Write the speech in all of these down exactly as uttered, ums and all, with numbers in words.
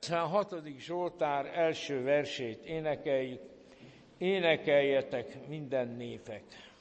hatodik Zsoltár első versét énekeljük. Énekeljetek minden népek!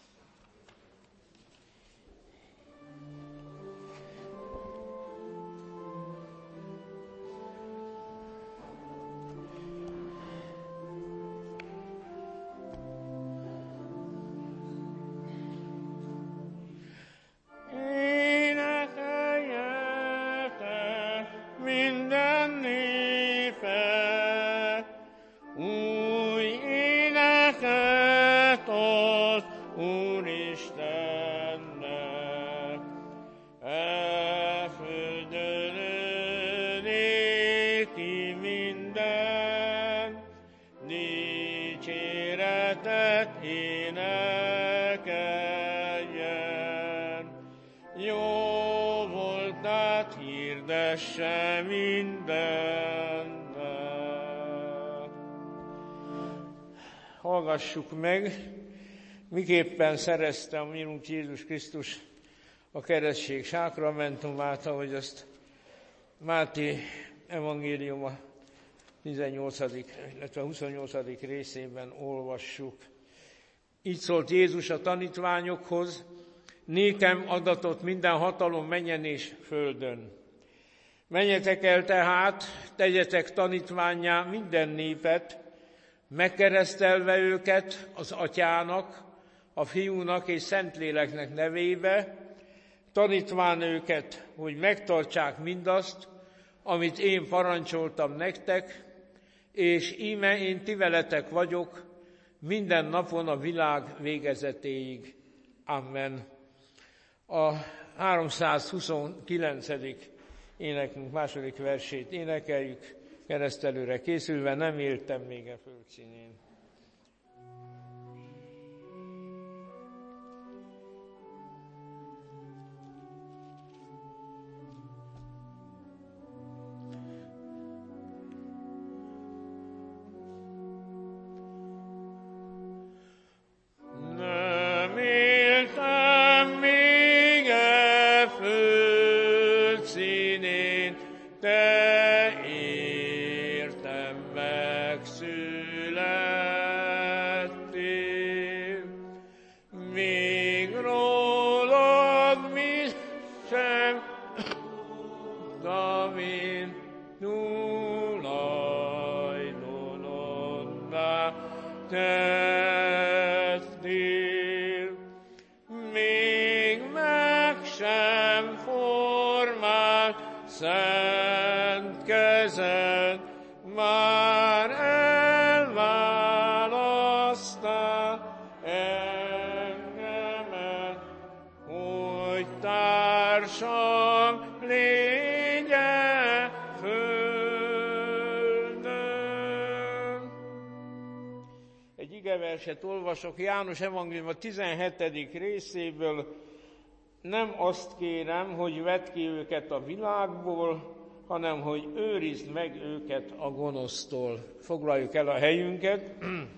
Hallgassuk meg, miképpen szerezte a mi Urunk Jézus Krisztus a keresztség sákramentumát, ahogy azt Máté evangéliuma tizennyolcadik illetve huszonnyolcadik részében olvassuk. Így szólt Jézus a tanítványokhoz: nékem adatott minden hatalom mennyen és földön. Menjetek el tehát, tegyetek tanítvánnyá minden népet, megkeresztelve őket az Atyának, a Fiúnak és Szentléleknek nevébe, tanítván őket, hogy megtartsák mindazt, amit én parancsoltam nektek, és íme én ti veletek vagyok minden napon a világ végezetéig. Amen. A háromszázhuszonkilencedik énekünk második versét énekeljük, keresztelőre készülve: nem éltem még a földszínén. Verset olvasok János evangélium a tizenhetedik részéből: nem azt kérem, hogy vedd ki őket a világból, hanem hogy őrizd meg őket a gonosztól. Foglaljuk el a helyünket.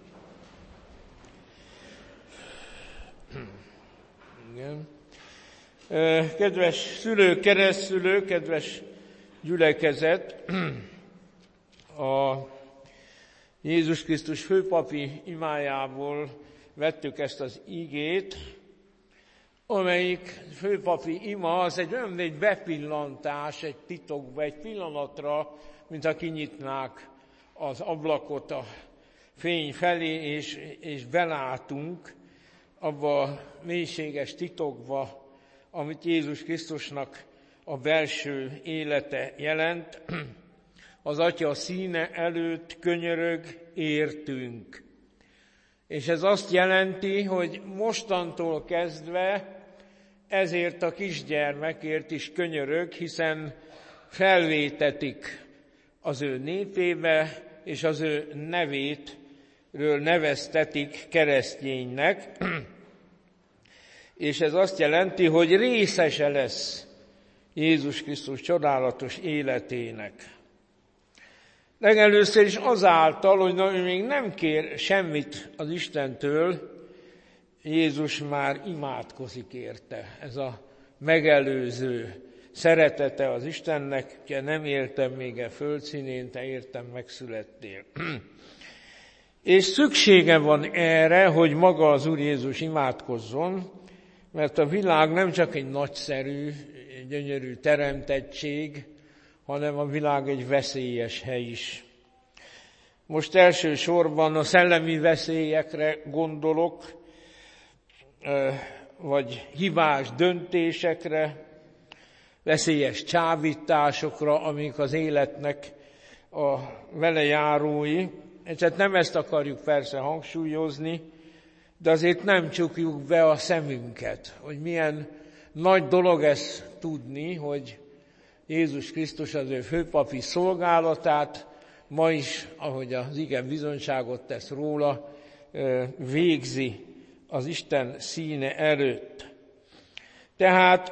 Igen. Kedves szülők, keresztszülők, kedves gyülekezet, a Jézus Krisztus főpapi imájából vettük ezt az igét, amelyik főpapi ima az egy olyan egy bepillantás egy titokba, egy pillanatra, mintha kinyitnák az ablakot a fény felé, és, és belátunk abba a mélységes titokba, amit Jézus Krisztusnak a belső élete jelent. Az Atya színe előtt könyörög értünk. És ez azt jelenti, hogy mostantól kezdve ezért a kisgyermekért is könyörög, hiszen felvétetik az ő népébe, és az ő nevétről neveztetik kereszténynek. És ez azt jelenti, hogy részese lesz Jézus Krisztus csodálatos életének. Legelőször is azáltal, hogy na, ő még nem kér semmit az Istentől, Jézus már imádkozik érte. Ez a megelőző szeretete az Istennek, ugye nem éltem még a földszínén, te értem megszülettél. És szüksége van erre, hogy maga az Úr Jézus imádkozzon, mert a világ nem csak egy nagyszerű, gyönyörű teremtettség, hanem a világ egy veszélyes hely is. Most elsősorban a szellemi veszélyekre gondolok, vagy hibás döntésekre, veszélyes csábításokra, amik az életnek a vele járói. Tehát nem ezt akarjuk persze hangsúlyozni, de azért nem csukjuk be a szemünket, hogy milyen nagy dolog ez tudni, hogy Jézus Krisztus az ő főpapi szolgálatát ma is, ahogy az ige bizonyságot tesz róla, végzi az Isten színe előtt. Tehát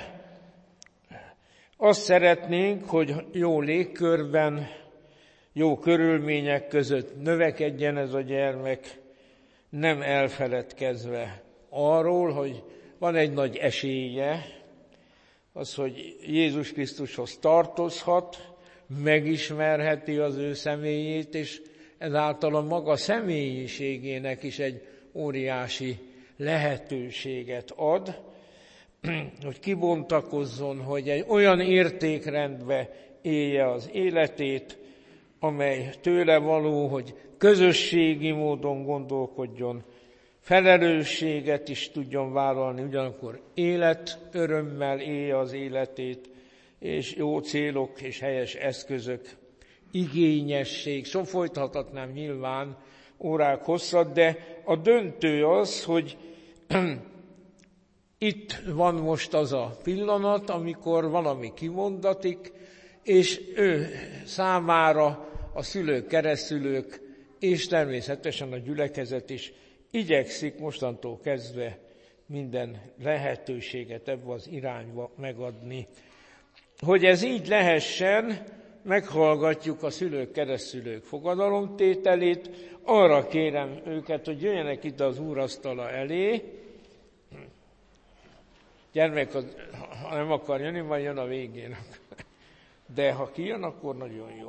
azt szeretnénk, hogy jó légkörben, jó körülmények között növekedjen ez a gyermek, nem elfeledkezve arról, hogy van egy nagy esélye, az, hogy Jézus Krisztushoz tartozhat, megismerheti az ő személyét, és ezáltal a maga személyiségének is egy óriási lehetőséget ad, hogy kibontakozzon, hogy egy olyan értékrendbe élje az életét, amely tőle való, hogy közösségi módon gondolkodjon, felelősséget is tudjon vállalni, ugyanakkor életörömmel élje az életét, és jó célok és helyes eszközök, igényesség, so folytathatnám nyilván órák hosszat, de a döntő az, hogy itt van most az a pillanat, amikor valami kimondatik, és ő számára a szülők, keresztszülők, és természetesen a gyülekezet is igyekszik mostantól kezdve minden lehetőséget ebbe az irányba megadni. Hogy ez így lehessen, meghallgatjuk a szülők, keresztszülők fogadalomtételét, arra kérem őket, hogy jöjjenek itt az úrasztala elé. Gyermek, ha nem akar jönni, majd jön a végén. De ha kijön, akkor nagyon jó.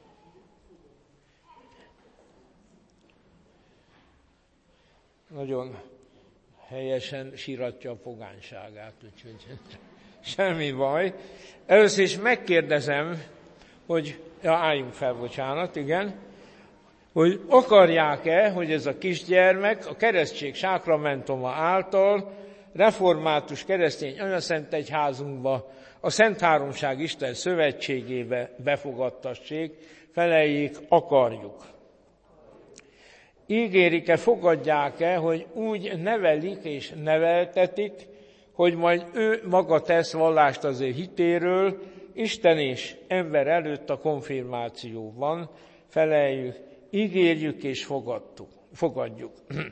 Nagyon helyesen síratja a pogányságát, úgyhogy semmi baj. Először is megkérdezem, hogy, ja, álljunk fel, bocsánat, igen, hogy akarják-e, hogy ez a kisgyermek a keresztség sákramentuma által református keresztény anyaszentegyházunkba, a Szent Háromság Isten szövetségébe befogadtassék, feleljék, akarjuk. Ígérik-e, fogadják-e, hogy úgy nevelik és neveltetik, hogy majd ő maga tesz vallást az ő hitéről, Isten és ember előtt a konfirmációban, feleljük, ígérjük és fogadtuk, fogadjuk.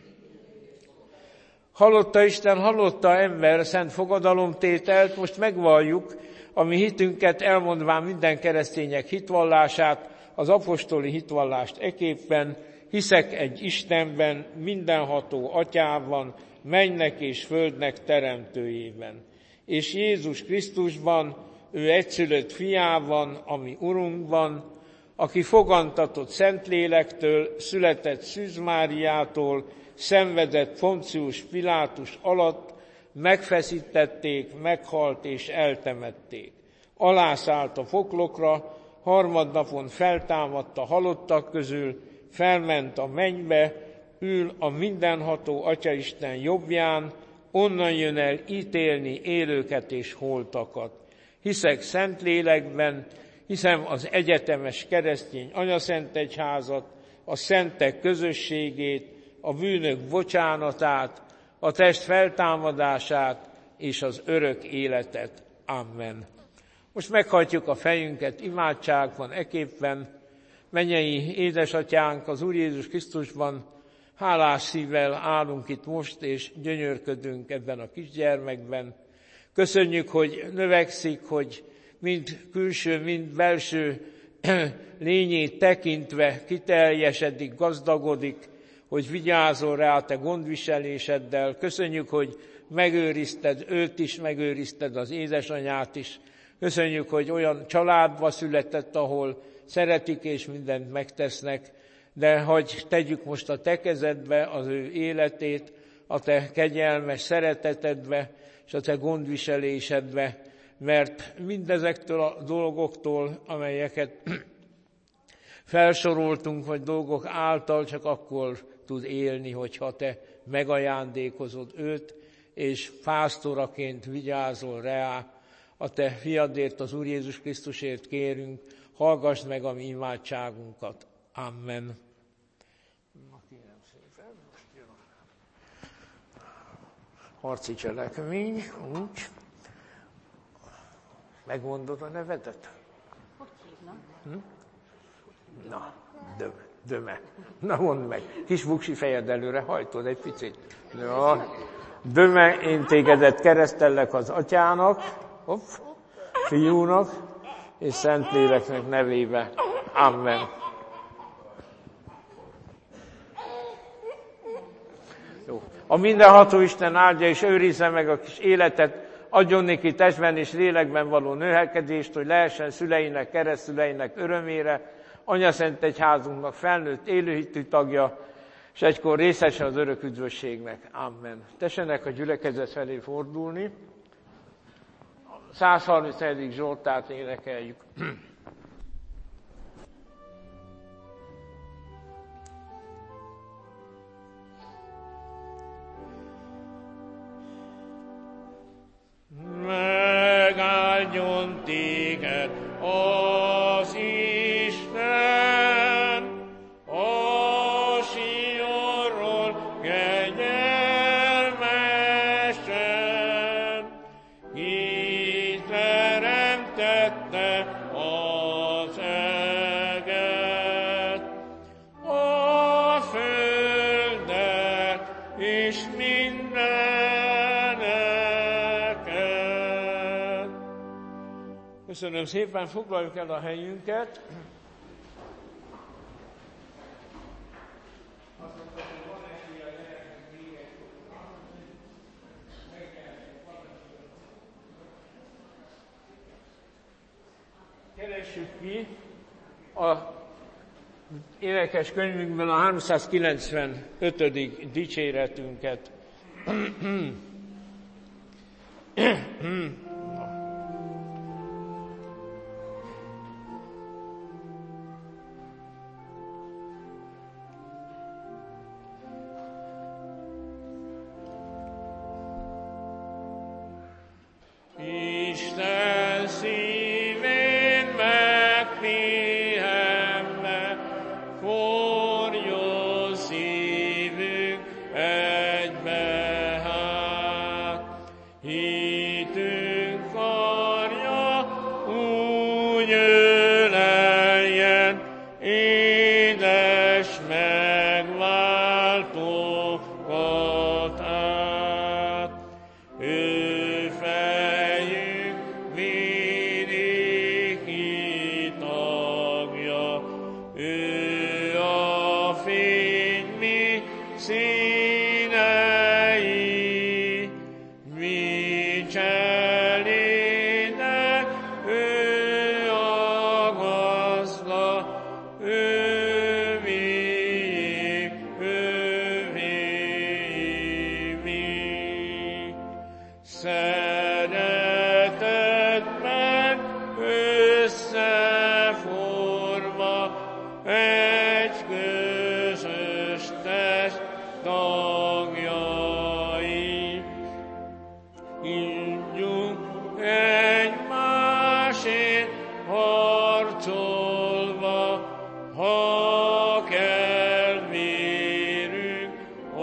Hallotta Isten, hallotta ember szent fogadalomtételt, most megvalljuk, a mi hitünket elmondván minden keresztények hitvallását, az apostoli hitvallást eképpen, hiszek egy Istenben, mindenható atyában, mennynek és földnek teremtőjében, és Jézus Krisztusban, ő egyszülött fiában, ami Urunkban, aki fogantatott Szentlélektől, született Szűz Máriától, szenvedett Poncius Pilátus alatt, megfeszítették, meghalt és eltemették. Alászállt a poklokra, harmadnapon feltámadt a halottak közül, felment a mennybe, ül a mindenható Atyaisten jobbján, onnan jön el ítélni élőket és holtakat. Hiszek Szentlélekben, hiszem az egyetemes keresztény anyaszentegyházat, a szentek közösségét, a bűnök bocsánatát, a test feltámadását és az örök életet. Amen. Most meghajtjuk a fejünket imádságban, eképpen. Mennyei édesatyánk, az Úr Jézus Krisztusban, hálás szívvel állunk itt most, és gyönyörködünk ebben a kisgyermekben. Köszönjük, hogy növekszik, hogy mind külső, mind belső lényét tekintve kiteljesedik, gazdagodik, hogy vigyázol rá a te gondviseléseddel. Köszönjük, hogy megőrizted őt is, megőrizted az édesanyát is. Köszönjük, hogy olyan családba született, ahol szeretik és mindent megtesznek, de hogy tegyük most a te kezedbe az ő életét, a te kegyelmes szeretetedbe és a te gondviselésedbe, mert mindezektől a dolgoktól, amelyeket felsoroltunk, vagy dolgok által csak akkor tud élni, hogyha te megajándékozod őt, és pásztoraként vigyázol rá. A te fiadért, az Úr Jézus Krisztusért kérünk, hallgass meg a mi imádságunkat. Amen. Harci cselekmény, úgy. Megmondod a nevedet? Hogy hívnak? Hm? Na, döme, döme. Na mondd meg, kis buksi fejed előre hajtod egy picit. Ja. Döme, én tégedet keresztellek az atyának, hopp, fiúnak és Szentléleknek nevébe. Amen. Jó. A mindenható Isten áldja és őrizze meg a kis életet, adjon neki testben és lélekben való növekedést, hogy lehessen szüleinek, keresztszüleinek örömére, Anyaszent Egyházunknak felnőtt élőhitű tagja, és egykor részese az örök üdvösségnek. Amen. Tessenek a gyülekezet felé fordulni. száz harmincegyedik Zsoltárt énekeljük. Megáldjon téged az Isten, a Sionról kegyelmesen, ki teremtette az eget, a földet és mindeneket. Köszönöm szépen, foglaljuk el a helyünket. Keressük ki a énekes könyvünkben a háromszázkilencvenötödik dicséretünket. Isten szívén megpihenve, forjon szívünk egybehát. Hitünk karja úgy öleljen, édes megváltókat át. Ő fejünk vidéki tagja, ő a fény mi színei, mi cselédek, ő a gazda, ő miénk, ővé mi. Szeretetben összeforva egy közös test tagjai. Hívjunk egymásért harcolva, ha kell vérünk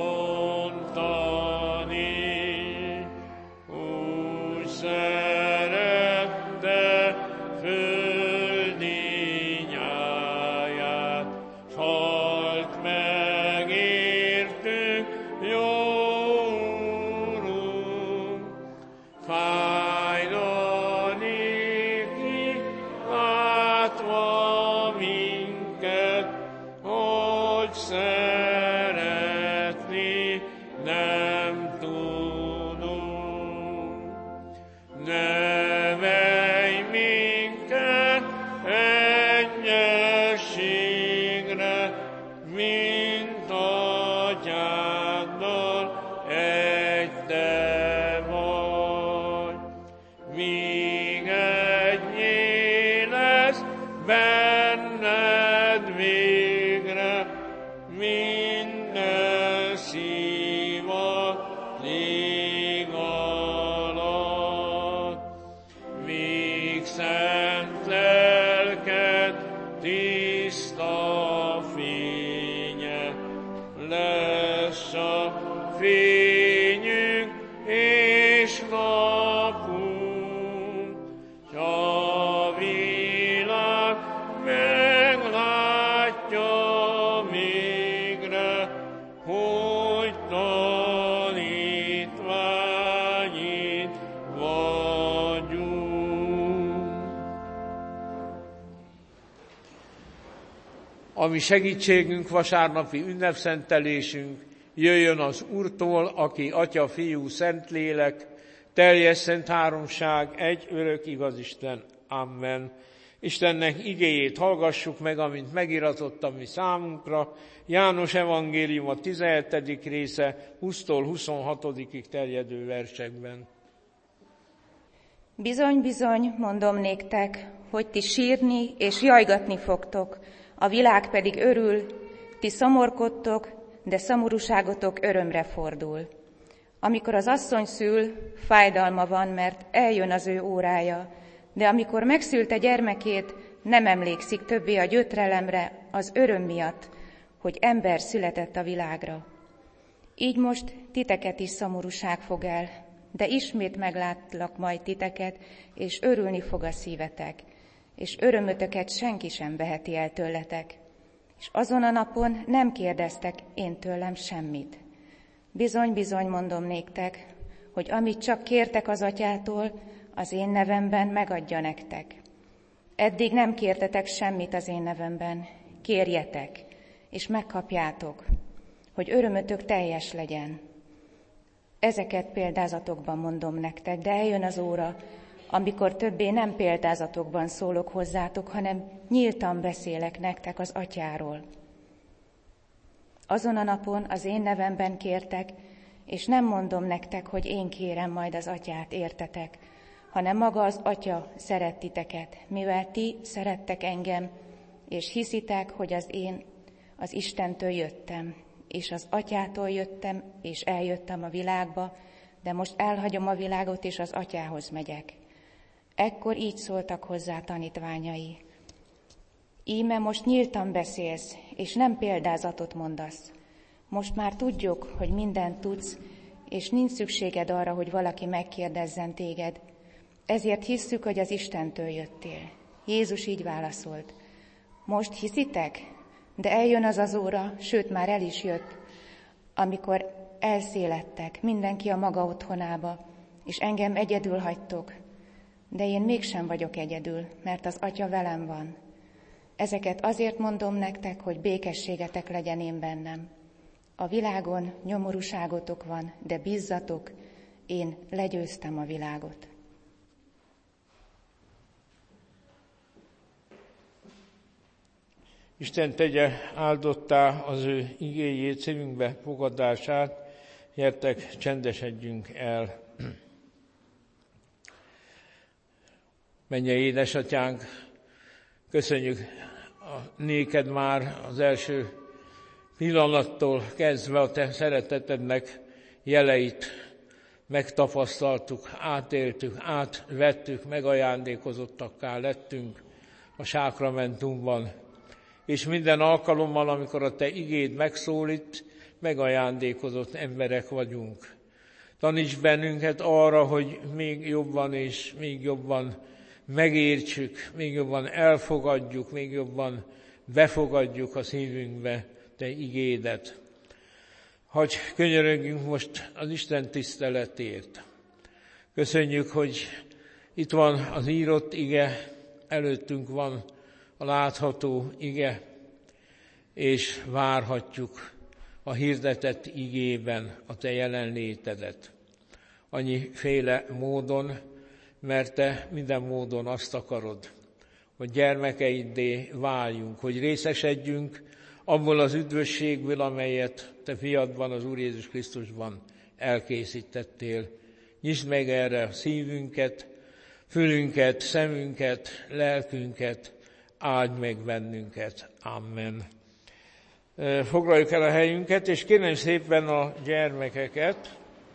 ontani. Úgy szerette földi nyáját, s halt meg értünk, jó Úrunk. Fájna néki, látva minket, hogy szeretni nem tudunk. Nevelj üdvességre, mint atyáddal egy te vagy. Míg egyé lesz benned végre, minden szív a lég alatt. Míg szent lelked tiszta fénye lesz a fényünk és napunk, s a világ meglátja végre, hogy tanítványid vagyunk. A mi segítségünk, vasárnapi ünnepszentelésünk jöjjön az Úrtól, aki Atya, Fiú, Szentlélek, teljes szent háromság, egy örök igaz Isten. Amen. Istennek igéjét hallgassuk meg, amint megiratott a mi számunkra. János evangélium a tizenhetedik része, húsztól huszonhatodikig terjedő versekben. Bizony, bizony, mondom néktek, hogy ti sírni és jajgatni fogtok, a világ pedig örül, ti szomorkodtok, de szomorúságotok örömre fordul. Amikor az asszony szül, fájdalma van, mert eljön az ő órája, de amikor megszülte gyermekét, nem emlékszik többé a gyötrelemre, az öröm miatt, hogy ember született a világra. Így most titeket is szomorúság fog el, de ismét meglátlak majd titeket, és örülni fog a szívetek, és örömötöket senki sem veheti el tőletek. És azon a napon nem kérdeztek én tőlem semmit. Bizony, bizony, mondom néktek, hogy amit csak kértek az atyától, az én nevemben megadja nektek. Eddig nem kértetek semmit az én nevemben, kérjetek, és megkapjátok, hogy örömötök teljes legyen. Ezeket példázatokban mondom nektek, de eljön az óra, amikor többé nem példázatokban szólok hozzátok, hanem nyíltan beszélek nektek az atyáról. Azon a napon az én nevemben kértek, és nem mondom nektek, hogy én kérem majd az atyát, értetek, hanem maga az atya szeret titeket, mivel ti szerettek engem, és hiszitek, hogy az én az Istentől jöttem, és az atyától jöttem, és eljöttem a világba, de most elhagyom a világot, és az atyához megyek. Ekkor így szóltak hozzá tanítványai. Íme most nyíltan beszélsz, és nem példázatot mondasz. Most már tudjuk, hogy mindent tudsz, és nincs szükséged arra, hogy valaki megkérdezzen téged. Ezért hisszük, hogy az Istentől jöttél. Jézus így válaszolt. Most hiszitek? De eljön az az óra, sőt már el is jött, amikor elszéledtek, mindenki a maga otthonába, és engem egyedül hagytok. De én mégsem vagyok egyedül, mert az Atya velem van. Ezeket azért mondom nektek, hogy békességetek legyen én bennem. A világon nyomorúságotok van, de bízzatok, én legyőztem a világot. Isten tegye áldottá az ő igéjét, szívünkbe fogadását, gyertek, csendesedjünk el. Mennyei édesatyánk, köszönjük a néked már az első pillanattól kezdve a te szeretetednek jeleit megtapasztaltuk, átéltük, átvettük, megajándékozottakká lettünk a sákramentumban. És minden alkalommal, amikor a te igéd megszólít, megajándékozott emberek vagyunk. Taníts bennünket arra, hogy még jobban és még jobban megértsük, még jobban elfogadjuk, még jobban befogadjuk a szívünkbe te igédet. Hagy könyörögjünk most az Isten tiszteletért. Köszönjük, hogy itt van az írott ige, előttünk van a látható ige, és várhatjuk a hirdetett igében a te jelenlétedet. Annyiféle módon, mert te minden módon azt akarod, hogy gyermekeiddé váljunk, hogy részesedjünk abból az üdvösségből, amelyet te fiadban, az Úr Jézus Krisztusban elkészítettél. Nyisd meg erre a szívünket, fülünket, szemünket, lelkünket, áldj meg bennünket. Amen. Foglaljuk el a helyünket, és kérem szépen a gyermekeket,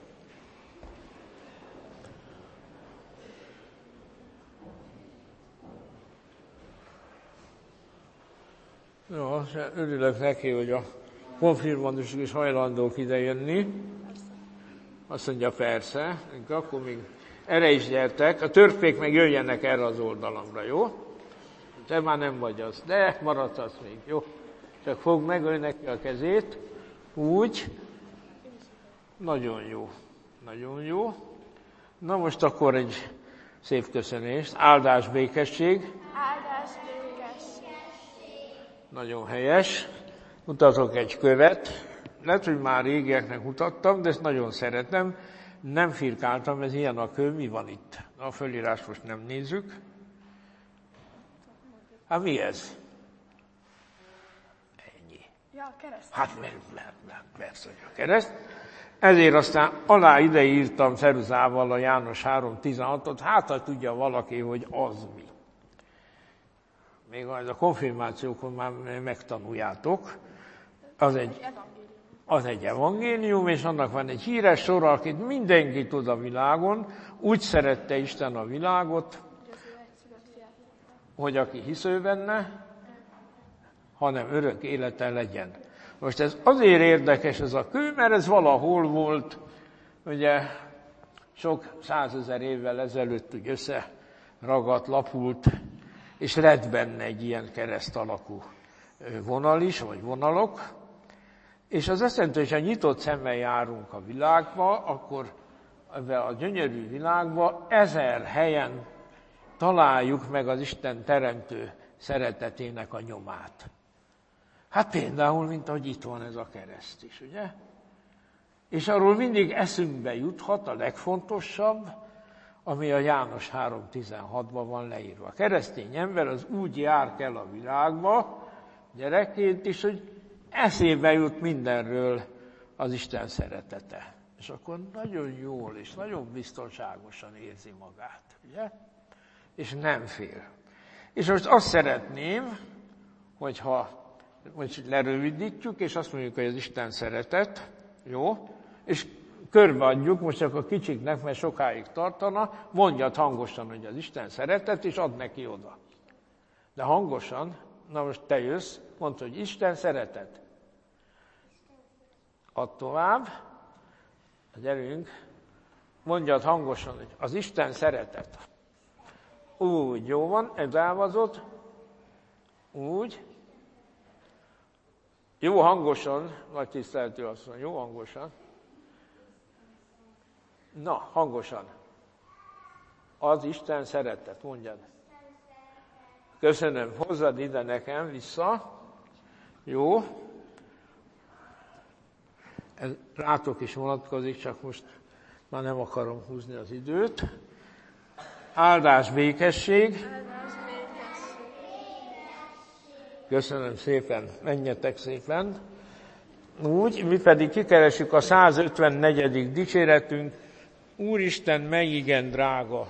jó, örülök neki, hogy a konfirmandusok is hajlandók idejönni. Azt mondja, persze, akkor még erre is gyertek. A törpék meg jöjjenek erre az oldalamra, jó? Te már nem vagy az, de maradsz még, jó? Csak fogd meg, ő neki a kezét, úgy. Nagyon jó, nagyon jó. Na most akkor egy szép köszönést. Áldás, békesség. Áldás, békesség. Nagyon helyes. Mutatok egy követ. Lehet, hogy már régieknek mutattam, de ezt nagyon szeretem. Nem firkáltam, ez ilyen a köv, mi van itt? A fölírás most nem nézzük. Hát mi ez? Ennyi. Ja, a kereszt. Hát mert, mert, mert persze, hogy a kereszt. Ezért aztán alá ide írtam ceruzával a János három tizenhatot, hát ha tudja valaki, hogy az mi. Még az a konfirmációkon már megtanuljátok. Az egy, az egy evangélium, és annak van egy híres sora, akit mindenki tud a világon. Úgy szerette Isten a világot, hogy aki hisz ő benne, hanem örök élete legyen. Most ez azért érdekes ez a kő, mert ez valahol volt, ugye sok százezer évvel ezelőtt úgy összeragadt, lapult, és lett benne egy ilyen kereszt alakú vonal is, vagy vonalok, és az azt jelenti, hogy ha nyitott szemmel járunk a világba, akkor ebben a gyönyörű világba ezer helyen találjuk meg az Isten teremtő szeretetének a nyomát. Hát például, mint ahogy itt van ez a kereszt is, ugye? És arról mindig eszünkbe juthat a legfontosabb, ami a János három tizenhatban van leírva. A keresztény ember az úgy jár el a világba, gyerekként is, hogy eszébe jut mindenről az Isten szeretete. És akkor nagyon jól és nagyon biztonságosan érzi magát, ugye? És nem fél. És most azt szeretném, hogyha most lerövidítjük, és azt mondjuk, hogy az Isten szeretet, jó? És körbeadjuk, most csak a kicsiknek, mert sokáig tartana, mondjad hangosan, hogy az Isten szeretet, és add neki oda. De hangosan, na most te jössz, mondd, hogy Isten szeretet. Add tovább, gyerünk, mondjad hangosan, hogy az Isten szeretet. Úgy, jó van, ez elvazott. Úgy. Jó hangosan, nagy tiszteletű asszony, jó hangosan. Na, hangosan. Az Isten szeretet, mondjad. Köszönöm, hozzad ide nekem, vissza. Jó. Ez rátok is vonatkozik, csak most már nem akarom húzni az időt. Áldás, békesség. Köszönöm szépen, menjetek szépen. Úgy, mi pedig kikeresjük a százötvennegyedik dicséretünk. Úristen, mely igen drága.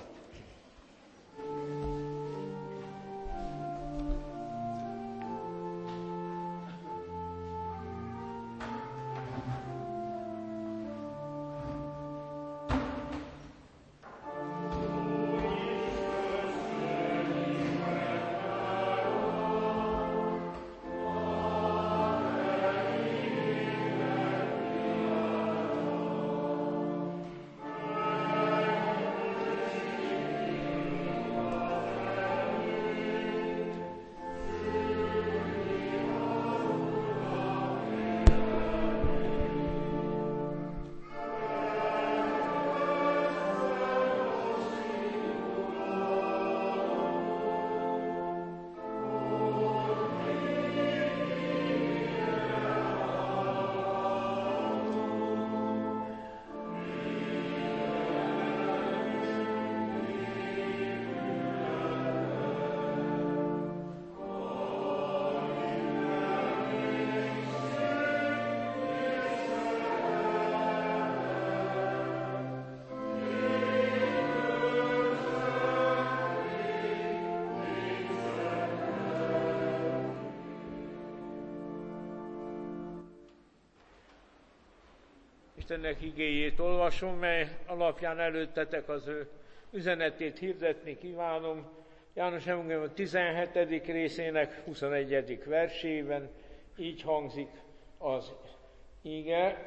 Istennek igéjét olvasom, mely alapján előttetek az ő üzenetét hirdetni kívánom. János evangélium a tizenhetedik részének huszonegyedik versében így hangzik az ige,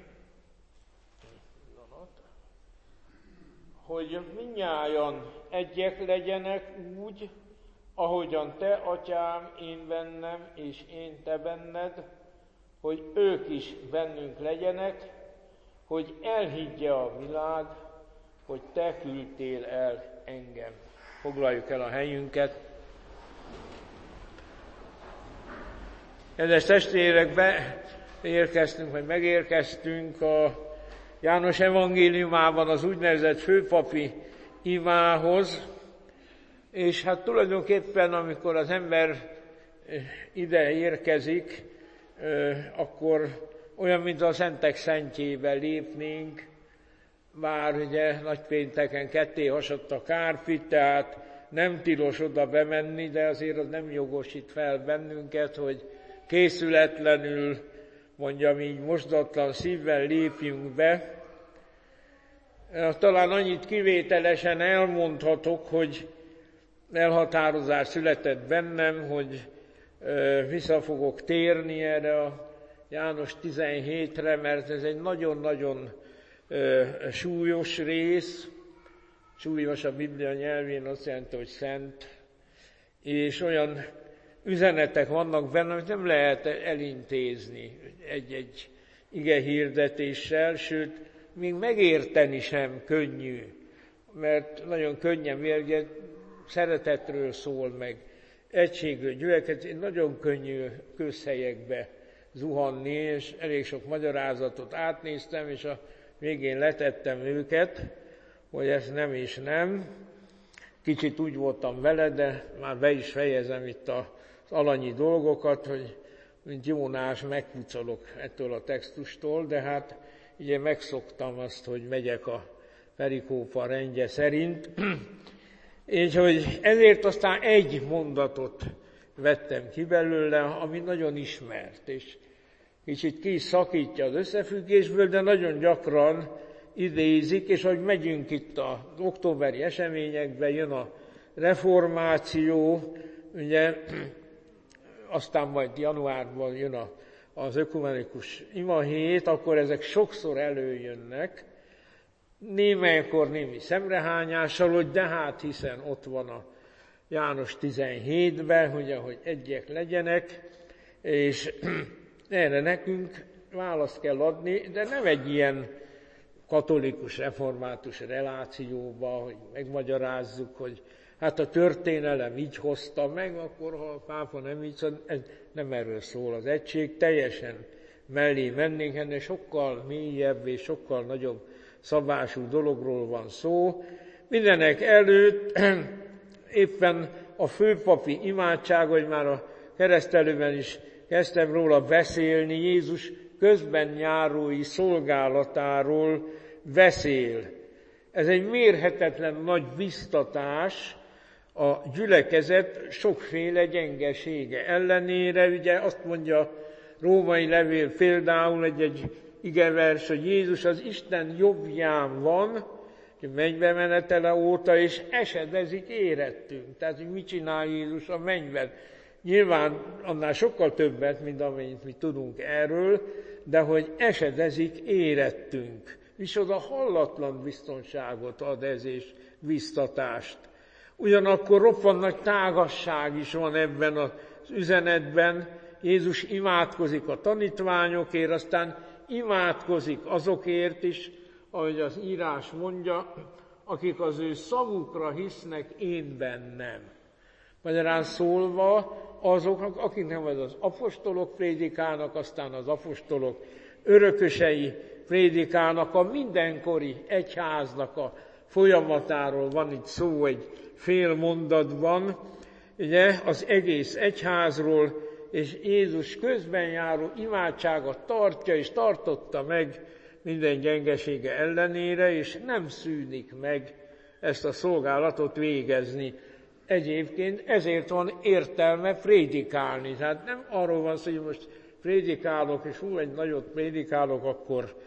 hogy mindnyájan egyek legyenek úgy, ahogyan te, atyám, én bennem, és én te benned, hogy ők is bennünk legyenek, hogy elhiggye a világ, hogy te küldtél el engem. Foglaljuk el a helyünket. Kedves testvérek, beérkeztünk, vagy megérkeztünk a János evangéliumában az úgynevezett főpapi imához, és hát tulajdonképpen, amikor az ember ide érkezik, akkor olyan, mint a szentek szentjébe lépnénk, bár ugye nagypénteken ketté hasadt a kárpit, tehát nem tilos oda bemenni, de azért az nem jogosít fel bennünket, hogy készületlenül, mondjam így, mosdatlan szívvel lépjünk be. Talán annyit kivételesen elmondhatok, hogy elhatározás született bennem, hogy vissza fogok térni erre a János tizenhétre, mert ez egy nagyon-nagyon súlyos rész, súlyos a Biblia nyelvén azt jelenti, hogy szent, és olyan üzenetek vannak benne, hogy nem lehet elintézni egy-egy ige hirdetéssel, sőt, még megérteni sem könnyű, mert nagyon könnyen mérge, szeretetről szól meg, egységről, gyülekezet, nagyon könnyű közhelyekbe zuhanni, és elég sok magyarázatot átnéztem, és a végén letettem őket, hogy ez nem és nem. Kicsit úgy voltam vele, de már be is fejezem itt az alanyi dolgokat, hogy mint Jónás megpucolok ettől a textustól, de hát ugye megszoktam azt, hogy megyek a perikópa rendje szerint, és hogy ezért aztán egy mondatot vettem ki belőle, ami nagyon ismert, és kicsit ki is szakítja az összefüggésből, de nagyon gyakran idézik, és hogy megyünk itt az októberi eseményekben, jön a reformáció, ugye, aztán majd januárban jön a, az ökumenikus imahét, akkor ezek sokszor előjönnek, némelykor némi szemrehányással, hogy de hát hiszen ott van a János tizenhétben, ugye, hogy egyek legyenek, és erre nekünk választ kell adni, de nem egy ilyen katolikus, református relációba, hogy megmagyarázzuk, hogy hát a történelem így hozta meg, akkor ha a pápa nem így szól, ez nem erről szól az egység, teljesen mellé mennénk, ennél sokkal mélyebb és sokkal nagyobb szabású dologról van szó. Mindenek előtt éppen a főpapi imádság, hogy már a keresztelőben is kezdtem róla beszélni, Jézus közbenjárói szolgálatáról beszél. Ez egy mérhetetlen nagy biztatás a gyülekezet sokféle gyengesége ellenére. Ugye azt mondja római levél például egy-egy igevers, hogy Jézus az Isten jobbján van, mennybe menetele óta, és esedezik érettünk. Tehát, hogy mit csinál Jézus a mennyben? Nyilván annál sokkal többet, mint amennyit mi tudunk erről, de hogy esedezik érettünk. Micsoda hallatlan biztonságot ad ez és biztatást. Ugyanakkor roppant nagy tágasság is van ebben az üzenetben. Jézus imádkozik a tanítványokért, aztán imádkozik azokért is, ahogy az írás mondja, akik az ő szavukra hisznek én bennem. Magyarán szólva azoknak, akiknek az apostolok prédikálnak, aztán az apostolok örökösei prédikálnak, a mindenkori egyháznak a folyamatáról van itt szó egy fél mondatban, ugye, az egész egyházról, és Jézus közbenjáró imádságot tartja, és tartotta meg minden gyengesége ellenére, és nem szűnik meg ezt a szolgálatot végezni. Egyébként ezért van értelme prédikálni. Tehát nem arról van szó, hogy most prédikálok, és hú, egy nagyot prédikálok, akkor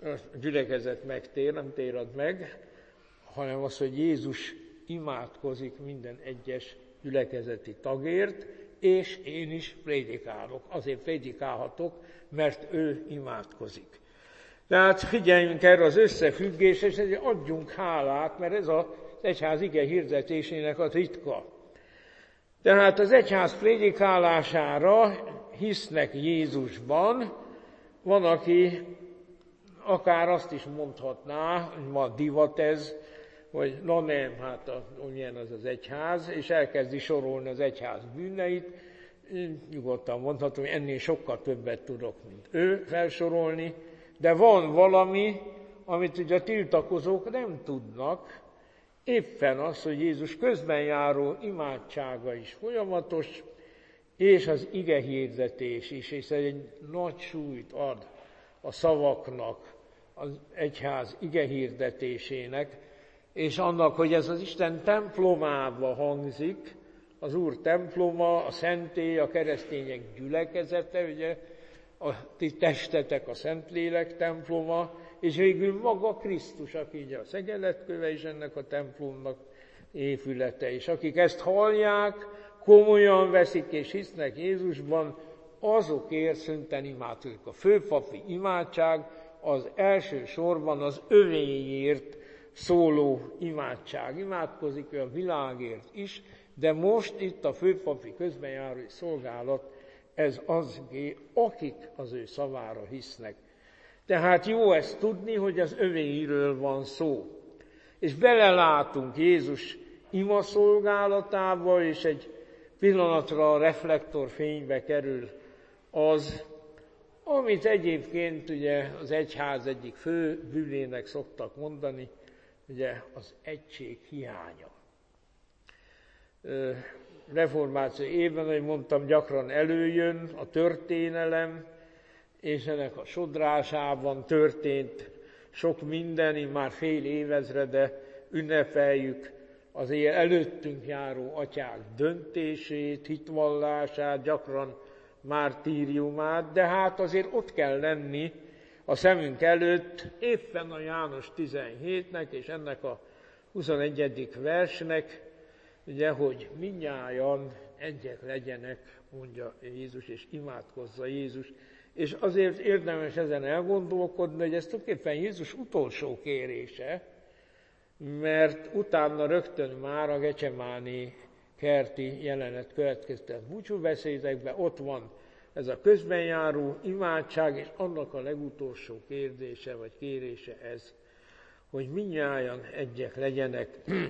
a gyülekezet megtér, nem térad meg, hanem az, hogy Jézus imádkozik minden egyes gyülekezeti tagért, és én is prédikálok. Azért prédikálhatok, mert ő imádkozik. Tehát figyeljünk erre az összefüggésre, és ezért adjunk hálát, mert ez az egyház ige hirdetésének a titka. Tehát az egyház prédikálására hisznek Jézusban, van, aki akár azt is mondhatná, hogy ma divat ez, hogy na nem, hát a, milyen az az egyház, és elkezdi sorolni az egyház bűneit. Nyugodtan mondhatom, hogy ennél sokkal többet tudok, mint ő felsorolni, de van valami, amit ugye a tiltakozók nem tudnak, éppen az, hogy Jézus közben járó imádsága is folyamatos, és az igehirdetés is, és egy nagy súlyt ad a szavaknak, az egyház igehirdetésének, és annak, hogy ez az Isten templomába hangzik, az Úr temploma, a szentély, a keresztények gyülekezete, ugye a ti testetek a Szentlélek temploma, és végül maga Krisztus, aki ugye a szegeletköve is ennek a templomnak épülete. És akik ezt hallják, komolyan veszik és hisznek Jézusban, azokért szünten imádkozik. A főpapi imádság az első sorban az övéért szóló imádság. Imádkozik ő a világért is, de most itt a főpapi közbenjáró szolgálat, ez azé, akik az ő szavára hisznek. Tehát jó ezt tudni, hogy az övéiről van szó. És belelátunk Jézus ima szolgálatába, és egy pillanatra a reflektorfénybe kerül az, amit egyébként ugye az egyház egyik fő bűnének szoktak mondani, ugye az egység hiánya. Reformáció évben, ahogy mondtam, gyakran előjön a történelem, és ennek a sodrásában történt sok minden, már fél évezrede ünnepeljük az él előttünk járó atyák döntését, hitvallását, gyakran mártíriumát, de hát azért ott kell lenni a szemünk előtt éppen a János tizenhétnek és ennek a huszonegyedik versnek, ugye, hogy mindnyájan egyek legyenek, mondja Jézus, és imádkozza Jézus. És azért érdemes ezen elgondolkodni, hogy ez tulajdonképpen Jézus utolsó kérése, mert utána rögtön már a Gecsemáni kerti jelenet következtet búcsúbeszédekben, ott van ez a közbenjáró imádság, és annak a legutolsó kérdése, vagy kérése ez, hogy mindnyájan egyek legyenek.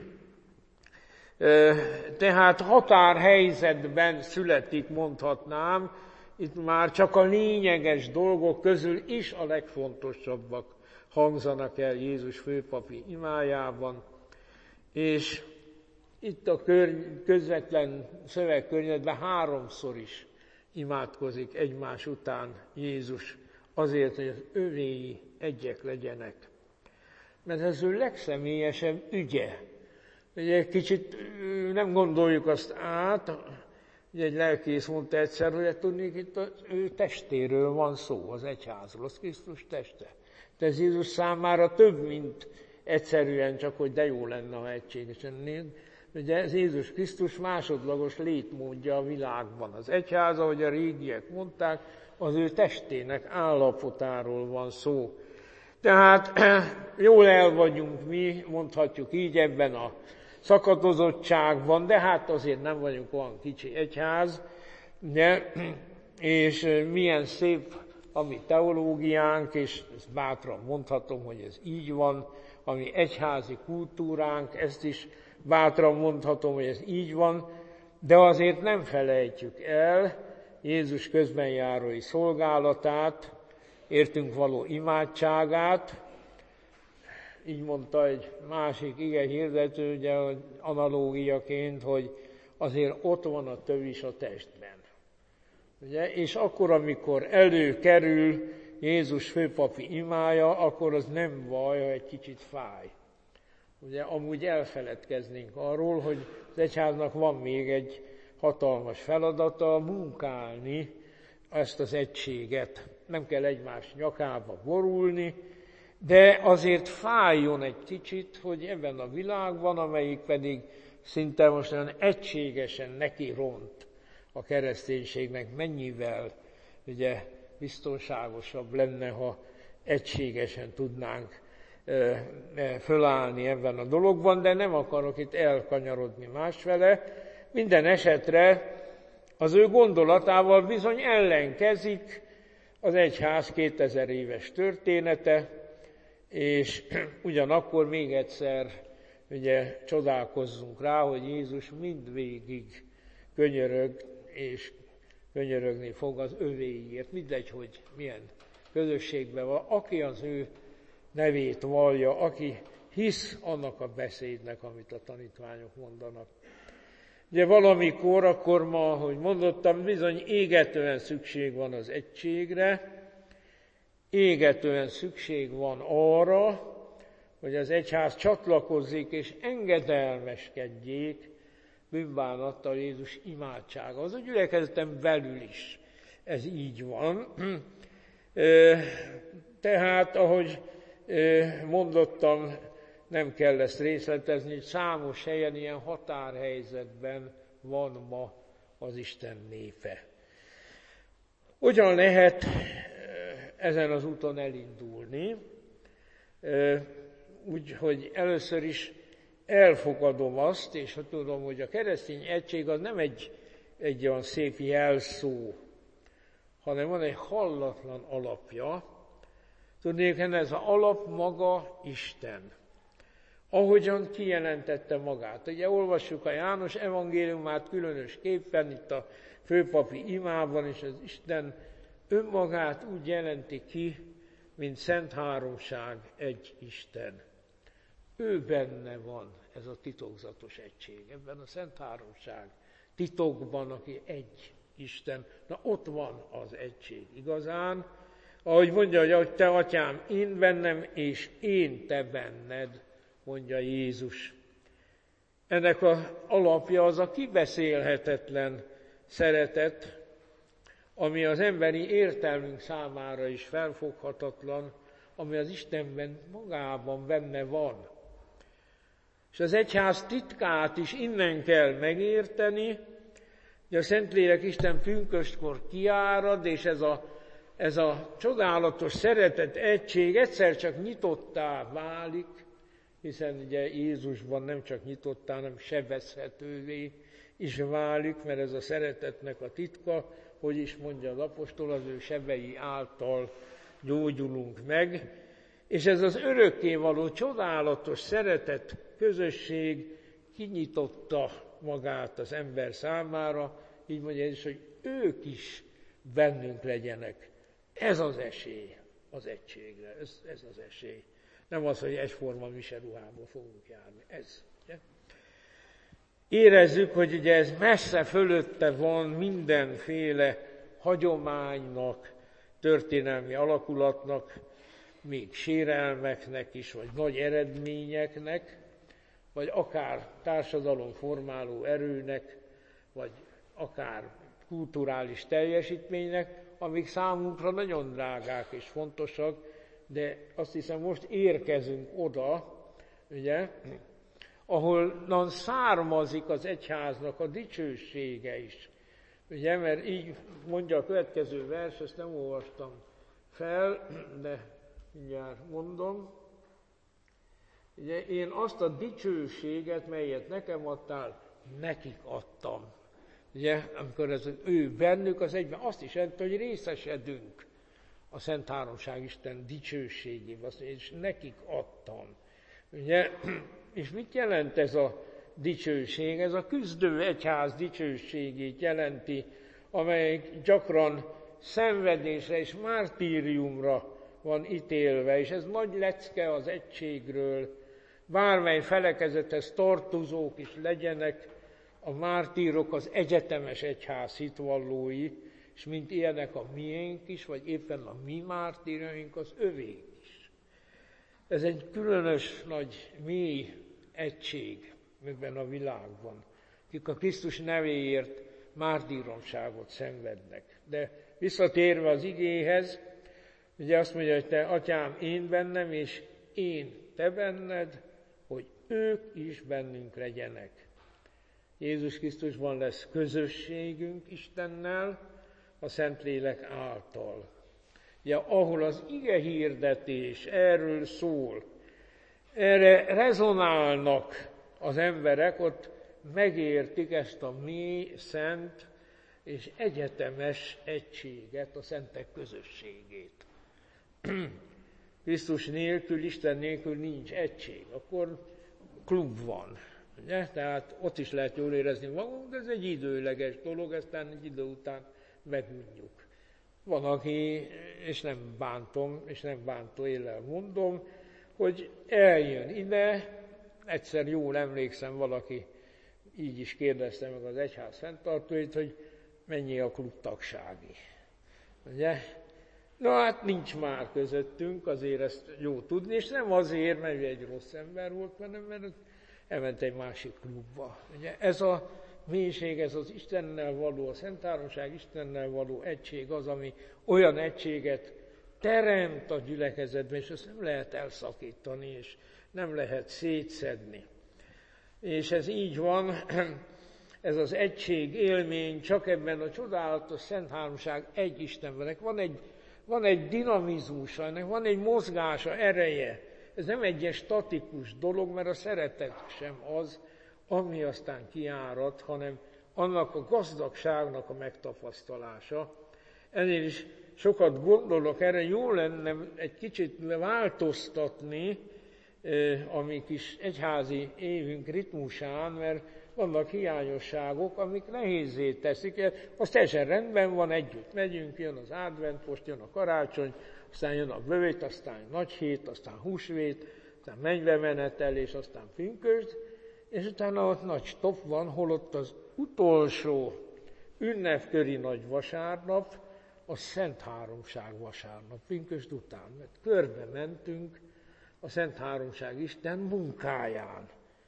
Tehát határhelyzetben születik, mondhatnám, itt már csak a lényeges dolgok közül is a legfontosabbak hangzanak el Jézus főpapi imájában, és itt a kör, közvetlen szövegkörnyezetben háromszor is imádkozik egymás után Jézus azért, hogy az övéi egyek legyenek. Mert ez ő legszemélyesebb ügye. Ugye egy kicsit nem gondoljuk azt át, ugye egy lelkész mondta egyszer, hogy tudnék, itt az ő testéről van szó, az egyházról, az Krisztus teste. De ez Jézus számára több, mint egyszerűen csak, hogy de jó lenne, ha egységesen lennénk. Ugye ez Jézus Krisztus másodlagos létmódja a világban. Az egyház, ahogy a régiek mondták, az ő testének állapotáról van szó. Tehát jól el vagyunk mi, mondhatjuk így ebben a szakadozottságban, de hát azért nem vagyunk olyan kicsi egyház, de, és milyen szép a mi teológiánk, és ezt bátran mondhatom, hogy ez így van, a mi egyházi kultúránk, ezt is bátran mondhatom, hogy ez így van, de azért nem felejtjük el Jézus közbenjárói szolgálatát, értünk való imádságát. Így mondta egy másik ige hirdető, ugye analógiaként, hogy azért ott van a töv is a testben. Ugye? És akkor, amikor előkerül Jézus főpapi imája, akkor az nem baj, ha egy kicsit fáj. Ugye amúgy elfeledkeznénk arról, hogy az egyháznak van még egy hatalmas feladata, munkálni ezt az egységet. Nem kell egymás nyakába borulni, De azért fájjon egy kicsit, hogy ebben a világban, amelyik pedig szinte most olyan egységesen neki ront a kereszténységnek, mennyivel ugye biztonságosabb lenne, ha egységesen tudnánk e, e, fölállni ebben a dologban, de nem akarok itt elkanyarodni másfele. Minden esetre az ő gondolatával bizony ellenkezik az egyház kétezer éves története, és ugyanakkor még egyszer ugye csodálkozzunk rá, hogy Jézus mindvégig könyörög, és könyörögni fog az övéiért, mindegy, hogy milyen közösségben van, aki az ő nevét vallja, aki hisz annak a beszédnek, amit a tanítványok mondanak. Ugye valamikor, akkor ma, ahogy mondottam, bizony égetően szükség van az egységre, égetően szükség van arra, hogy az egyház csatlakozzék és engedelmeskedjék bűnbánattal Jézus imádsága. Az a gyülekezeten belül is ez így van. Tehát, ahogy mondottam, nem kell ezt részletezni, hogy számos helyen ilyen határhelyzetben van ma az Isten népe. Hogyan lehet ezen az úton elindulni? Úgy, hogy először is elfogadom azt, és ha tudom, hogy a keresztény egység az nem egy, egy olyan szép jelszó, hanem van egy hallatlan alapja. Tudnék, ez az alap maga Isten. Ahogyan kijelentette magát. Ugye olvassuk a János evangéliumát különösképpen itt a főpapi imában, és az Isten önmagát úgy jelenti ki, mint Szent Háromság, egy Isten. Ő benne van ez a titokzatos egység, ebben a Szent Háromság titokban, aki egy Isten. Na ott van az egység igazán. Ahogy mondja, hogy ahogy te atyám, én bennem, és én te benned, mondja Jézus. Ennek az alapja az a kibeszélhetetlen szeretet, ami az emberi értelmünk számára is felfoghatatlan, ami az Istenben magában benne van. És az egyház titkát is innen kell megérteni, hogy a Szentlélek Isten pünköstkor kiárad, és ez a, ez a csodálatos szeretet egység egyszer csak nyitottá válik, hiszen ugye Jézusban nem csak nyitottá, hanem sebezhetővé is válik, mert ez a szeretetnek a titka, hogy is mondja az apostol, az ő sebei által gyógyulunk meg, és ez az örökkévaló csodálatos szeretet közösség kinyitotta magát az ember számára, így mondja is, hogy ők is bennünk legyenek. Ez az esély az egységre, ez, ez az esély. Nem az, hogy egyforma miseruhában fogunk járni. Ez. Ugye? Érezzük, hogy ugye ez messze fölötte van mindenféle hagyománynak, történelmi alakulatnak, még sérelmeknek is, vagy nagy eredményeknek, vagy akár társadalomformáló erőnek, vagy akár kulturális teljesítménynek, amik számunkra nagyon drágák és fontosak, de azt hiszem most érkezünk oda, ugye, ahonnan származik az egyháznak a dicsősége is. Ugye, mert így mondja a következő vers, ezt nem olvastam fel, de mindjárt mondom. Ugye, én azt a dicsőséget, melyet nekem adtál, nekik adtam. Ugye, amikor ez ő bennük, az egyben azt is jelenti, hogy részesedünk a Szent Háromság Isten dicsőségében, azt mondja, és nekik adtam. Ugye, és mit jelent ez a dicsőség? Ez a küzdő egyház dicsőségét jelenti, amely gyakran szenvedésre és mártíriumra van ítélve, és ez nagy lecke az egységről, bármely felekezethez tartozók is legyenek, a mártírok az egyetemes egyház hitvallói, és mint ilyenek a miénk is, vagy éppen a mi mártírjaink az övék is. Ez egy különös, nagy, mély egység ebben a világban, akik a Krisztus nevéért mártíromságot szenvednek. De visszatérve az igéhez, Ugye azt mondja, hogy te, atyám, én bennem, és én te benned, hogy ők is bennünk legyenek. Jézus Krisztusban lesz közösségünk Istennel, a Szentlélek által. Ugye, ahol az ige hirdetés erről szól, erre rezonálnak az emberek, ott megértik ezt a mély, szent és egyetemes egységet, a szentek közösségét. Krisztus nélkül, Isten nélkül nincs egység, akkor klub van. Ugye? Tehát ott is lehet jól érezni magunk, de ez egy időleges dolog, aztán egy idő után megunjuk. Van, aki, és nem bántom, és nem bántó éllel mondom, hogy eljön ide, egyszer jól emlékszem, valaki így is kérdezte meg az egyház fenntartóit, hogy mennyi a klubtagsági. Ugye? Na hát nincs már közöttünk, azért ezt jó tudni, és nem azért, mert egy rossz ember volt, hanem mert elment egy másik klubba. Ugye? Ez a mélység, ez az Istennel való, a Szentháromság Istennel való egység az, ami olyan egységet teremt a gyülekezetben, és ezt nem lehet elszakítani, és nem lehet szétszedni. És ez így van, ez az egység élmény csak ebben a csodálatos Szentháromság egy Istenben. Van egy, van egy dinamizmusa, ennek van egy mozgása, ereje. Ez nem egy statikus dolog, mert a szeretet sem az, ami aztán kiárad, hanem annak a gazdagságnak a megtapasztalása. Ennél is sokat gondolok erre, jó lenne egy kicsit változtatni a mi kis egyházi évünk ritmusán, mert vannak hiányosságok, amik nehézzé teszik. Az teljesen rendben van, együtt megyünk, jön az advent, most jön a karácsony, aztán jön a bővét, aztán nagy hét, aztán húsvét, aztán mennybe menetel, és aztán pünkösd, és utána ott nagy stop van, holott az utolsó ünnepköri nagy vasárnap, a Szentháromság vasárnap, pünkösd után, mert körbe mentünk a Szentháromság Isten munkáján.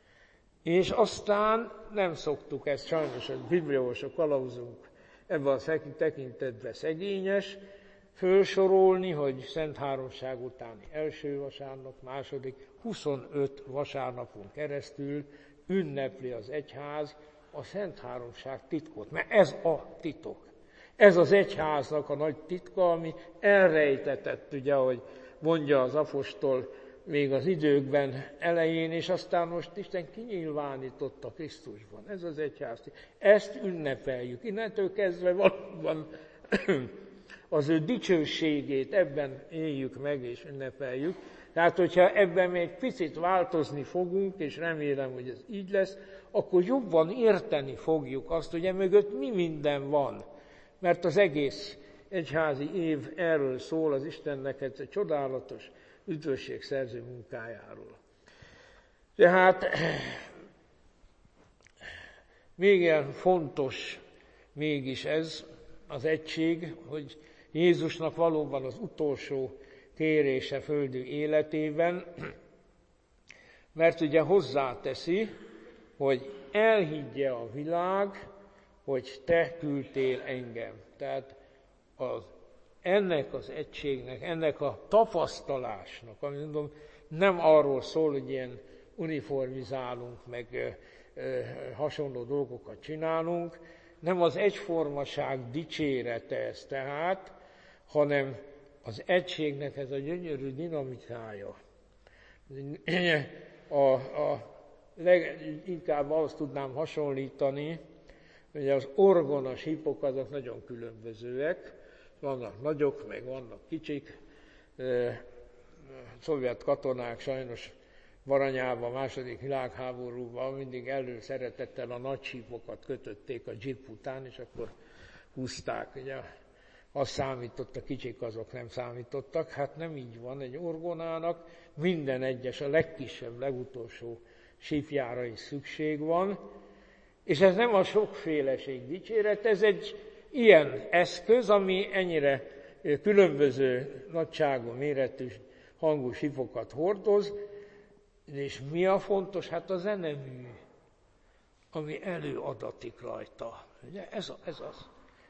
És aztán nem szoktuk ezt, sajnos a bibliósok kalauzunk ebben a tekintetben szegényes, fölsorolni, hogy Szentháromság utáni első vasárnap, második, huszonöt vasárnapon keresztül ünnepli az egyház a Szentháromság titkot, mert ez a titok. Ez az egyháznak a nagy titka, ami elrejtetett, ugye, ahogy mondja az apostol még az időkben elején, és aztán most Isten kinyilvánította Krisztusban. Ez az egyház. Ezt ünnepeljük. Innentől kezdve valóban az ő dicsőségét ebben éljük meg és ünnepeljük. Tehát, hogyha ebben még picit változni fogunk, és remélem, hogy ez így lesz, akkor jobban érteni fogjuk azt, hogy emögött mi minden van. Mert az egész egyházi év erről szól, az Istennek egy csodálatos üdvösségszerző munkájáról. Tehát még ilyen fontos mégis ez az egység, hogy Jézusnak valóban az utolsó térése földi életében, mert ugye hozzáteszi, hogy elhiggye a világ, hogy te küldtél engem. Tehát az, ennek az egységnek, ennek a tapasztalásnak, ami mondom, nem arról szól, hogy ilyen uniformizálunk, meg ö, ö, hasonló dolgokat csinálunk, nem az egyformaság dicsérete ez tehát, hanem az egységnek ez a gyönyörű dinamikája. A, a leginkább azt tudnám hasonlítani, hogy az orgonas hipok azok nagyon különbözőek, vannak nagyok, meg vannak kicsik. Szovjet katonák sajnos Baranyában, a második világháborúban mindig előszeretettel a nagy hípokat kötötték a dzsip után, és akkor húzták. Ugye, az számított, a kicsik azok nem számítottak. Hát nem így van, egy orgonának minden egyes, a legkisebb, legutolsó sípjára is szükség van, és ez nem a sokféleség dicséret, ez egy ilyen eszköz, ami ennyire különböző nagyságú, méretű, hangú sípokat hordoz, és mi a fontos? Hát a zenemű, ami előadatik rajta. Ugye? Ez, a, ez az.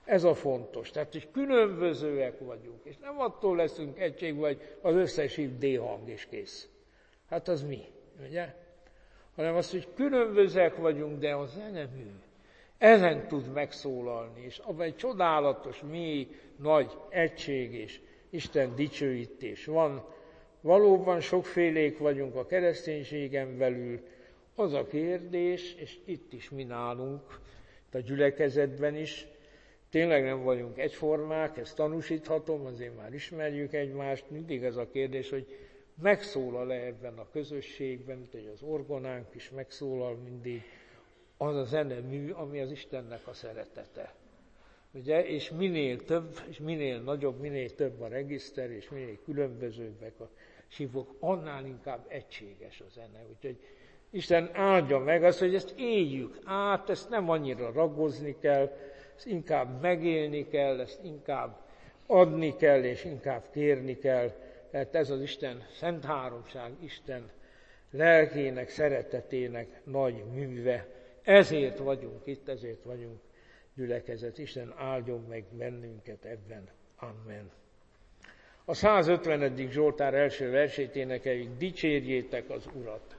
Ez a fontos. Tehát, hogy különbözőek vagyunk, és nem attól leszünk egység, vagy az összes hív D-hang és kész. Hát az mi, ugye? Hanem az, hogy különbözőek vagyunk, de a zenemű ezen tud megszólalni, és abban egy csodálatos, mély, nagy egység és Isten dicsőítés van. Valóban sokfélék vagyunk a kereszténységen belül. Az a kérdés, és itt is mi nálunk, a gyülekezetben is, tényleg nem vagyunk egyformák, ezt tanúsíthatom, azért már ismerjük egymást, mindig ez a kérdés, hogy megszólal-e ebben a közösségben, mint hogy az orgonánk is megszólal mindig, az a zenemű, ami az Istennek a szeretete. Ugye? És minél több, és minél nagyobb, minél több a regiszter, és minél különbözőbbek a sívok, annál inkább egységes a zene. Úgyhogy Isten áldja meg azt, hogy ezt éljük át, ezt nem annyira ragozni kell, ezt inkább megélni kell, ezt inkább adni kell, és inkább kérni kell, mert ez az Isten szent háromság, Isten lelkének, szeretetének nagy műve. Ezért vagyunk itt, ezért vagyunk gyülekezet. Isten áldjon meg bennünket ebben. Amen. A százötvenedik Zsoltár első versét énekeljük, dicsérjétek az Urat.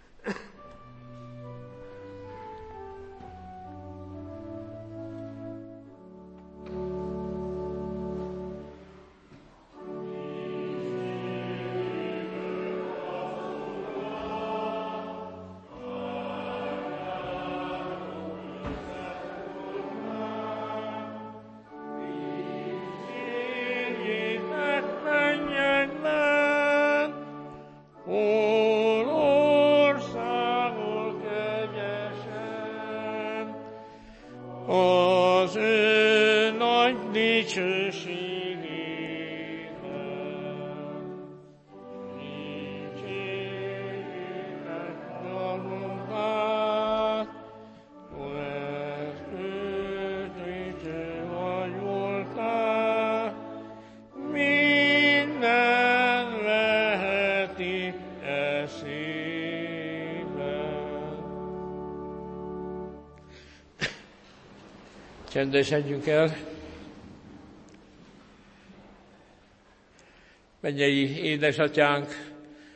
Csendesedjünk el. Mennyei édesatyánk,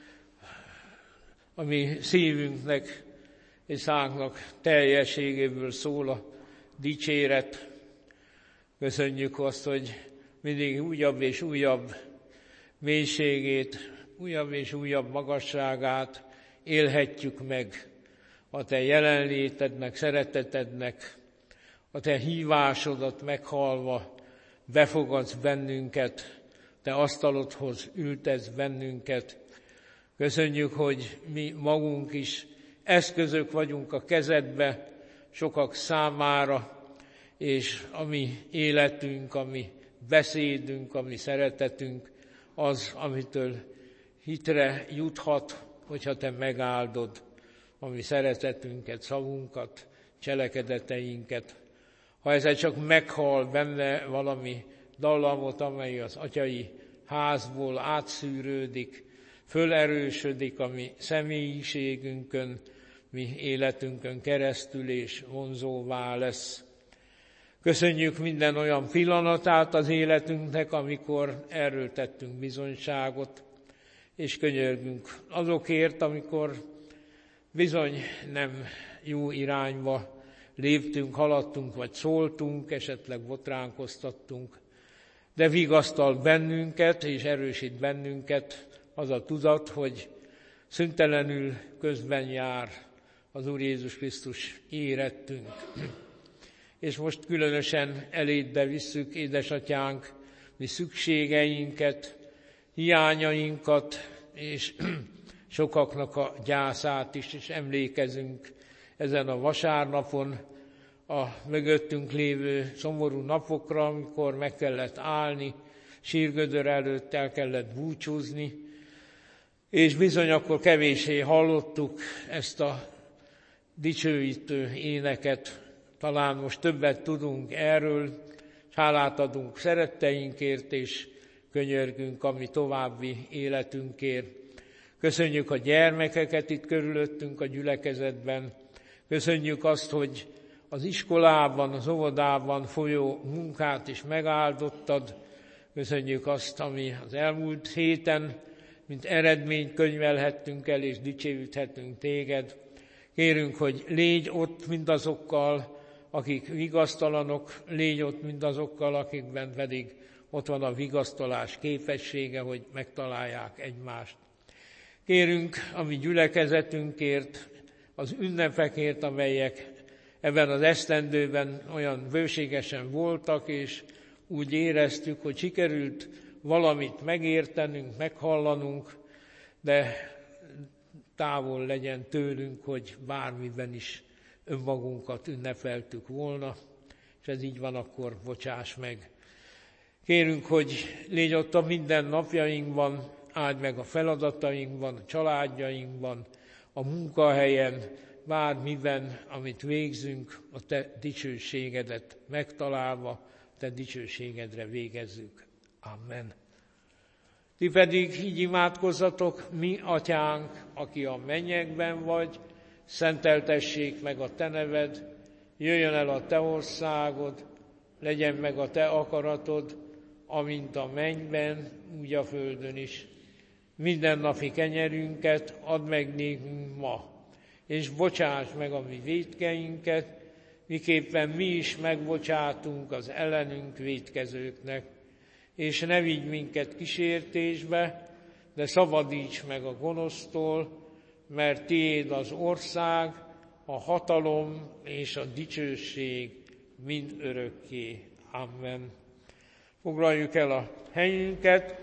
a mi szívünknek és szánknak teljességéből szól a dicséret. Köszönjük azt, hogy mindig újabb és újabb mélységét, újabb és újabb magasságát élhetjük meg a te jelenlétednek, szeretetednek, a te hívásodat meghallva befogadsz bennünket, te asztalodhoz ültetsz bennünket. Köszönjük, hogy mi magunk is eszközök vagyunk a kezedbe sokak számára, és a mi életünk, a mi beszédünk, a mi szeretetünk az, amitől hitre juthat, hogyha te megáldod a mi szeretetünket, szavunkat, cselekedeteinket. Ha ezzel csak meghal benne valami dallamot, amely az atyai házból átszűrődik, fölerősödik a mi személyiségünkön, mi életünkön keresztül, és vonzóvá lesz. Köszönjük minden olyan pillanatát az életünknek, amikor erről tettünk bizonyságot, és könyörgünk azokért, amikor bizony nem jó irányba léptünk, haladtunk, vagy szóltunk, esetleg botránkoztattunk, de vigasztal bennünket, és erősít bennünket az a tudat, hogy szüntelenül közben jár az Úr Jézus Krisztus érettünk. És most különösen elédbe visszük, édesatyánk, mi szükségeinket, hiányainkat, és sokaknak a gyászát is, és emlékezünk ezen a vasárnapon a mögöttünk lévő szomorú napokra, amikor meg kellett állni, sírgödör előtt el kellett búcsúzni, és bizony akkor kevéssé hallottuk ezt a dicsőítő éneket. Talán most többet tudunk erről, hálát adunk szeretteinkért, és könyörgünk a mi további életünkért. Köszönjük a gyermekeket itt körülöttünk a gyülekezetben, köszönjük azt, hogy az iskolában, az óvodában folyó munkát is megáldottad. Köszönjük azt, ami az elmúlt héten, mint eredményt könyvelhettünk el, és dicsőíthetünk téged. Kérünk, hogy légy ott mindazokkal, akik vigasztalanok, légy ott mindazokkal, akikben pedig ott van a vigasztalás képessége, hogy megtalálják egymást. Kérünk a mi gyülekezetünkért, az ünnepekért, amelyek ebben az esztendőben olyan bőségesen voltak, és úgy éreztük, hogy sikerült valamit megértenünk, meghallanunk, de távol legyen tőlünk, hogy bármiben is önmagunkat ünnepeltük volna, és ez így van, akkor bocsáss meg. Kérünk, hogy légy ott a minden napjainkban, áld meg a feladatainkban, a családjainkban, a munkahelyen, bármiben, amit végzünk, a te dicsőségedet megtalálva, te dicsőségedre végezzük. Amen. Ti pedig így imádkozzatok, mi atyánk, aki a mennyekben vagy, szenteltessék meg a te neved, jöjjön el a te országod, legyen meg a te akaratod, amint a mennyben, úgy a földön is. Mindennapi kenyerünket add meg nékünk ma, és bocsáss meg a mi vétkeinket, miképpen mi is megbocsátunk az ellenünk vétkezőknek, és ne vigy minket kísértésbe, de szabadíts meg a gonosztól, mert tiéd az ország, a hatalom és a dicsőség mind örökké. Amen. Foglaljuk el a helyünket.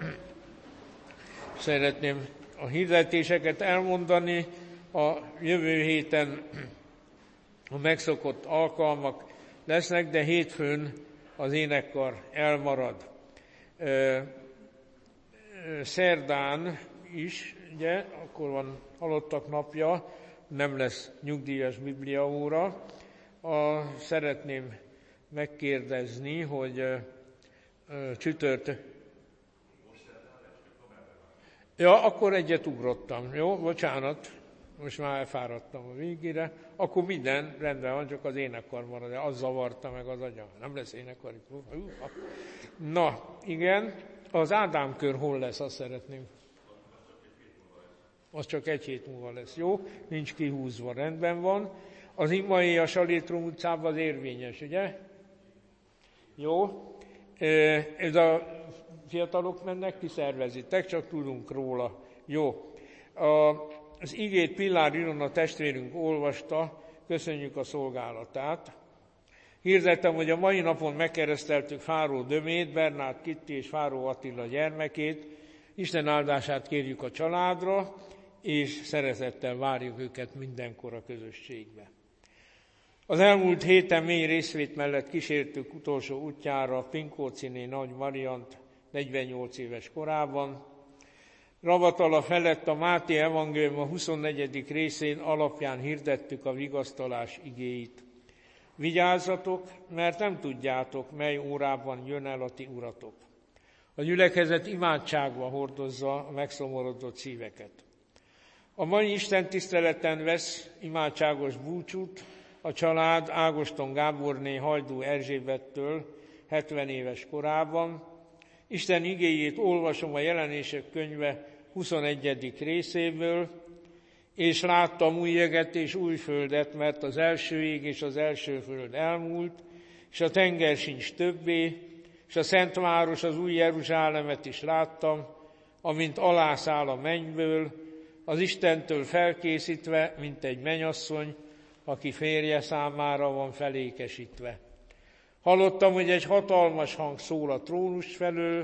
Szeretném a hirdetéseket elmondani. A jövő héten a megszokott alkalmak lesznek, de hétfőn az énekkar elmarad. Szerdán is, ugye, akkor van halottak napja, nem lesz nyugdíjas bibliaóra. A, szeretném megkérdezni, hogy csütört... Ja, akkor egyet ugrottam, jó? Bocsánat, most már elfáradtam a végére. Akkor minden rendben van, csak az énekkar marad, az zavarta meg az agyam. Nem lesz énekkar. Na, igen, az Ádám kör hol lesz, azt szeretném. Az csak egy hét múlva lesz, jó? Nincs kihúzva, rendben van. Az imai a Salétrom utcában az érvényes, ugye? Jó. Ez a fiatalok mennek, ti szervezitek, csak tudunk róla. Jó. Az igét Pillár Ilona testvérünk olvasta, köszönjük a szolgálatát. Hirdettem, hogy a mai napon megkereszteltük Fáró Dömét, Bernát Kitti és Fáró Attila gyermekét. Isten áldását kérjük a családra, és szeretettel várjuk őket mindenkor a közösségbe. Az elmúlt héten mély részvét mellett kísértük utolsó útjára Pinkóciné Nagy Mariant negyvennyolc éves korában. Ravatala felett a Máté evangélium a huszonnegyedik részén alapján hirdettük a vigasztalás igéit. Vigyázzatok, mert nem tudjátok, mely órában jön el a ti uratok. A gyülekezet imádságba hordozza a megszomorodott szíveket. A mai Isten tiszteleten vesz imádságos búcsút a család Ágoston Gáborné Hajdú Erzsébettől hetven éves korában. Isten igéjét olvasom a Jelenések könyve huszonegyedik részéből, és láttam új jeget és új földet, mert az első ég és az első föld elmúlt, és a tenger sincs többé, és a Szent Város, az új Jeruzsálemet is láttam, amint alászáll a mennyből, az Istentől felkészítve, mint egy mennyasszony, aki férje számára van felékesítve. Hallottam, hogy egy hatalmas hang szól a trónus felől,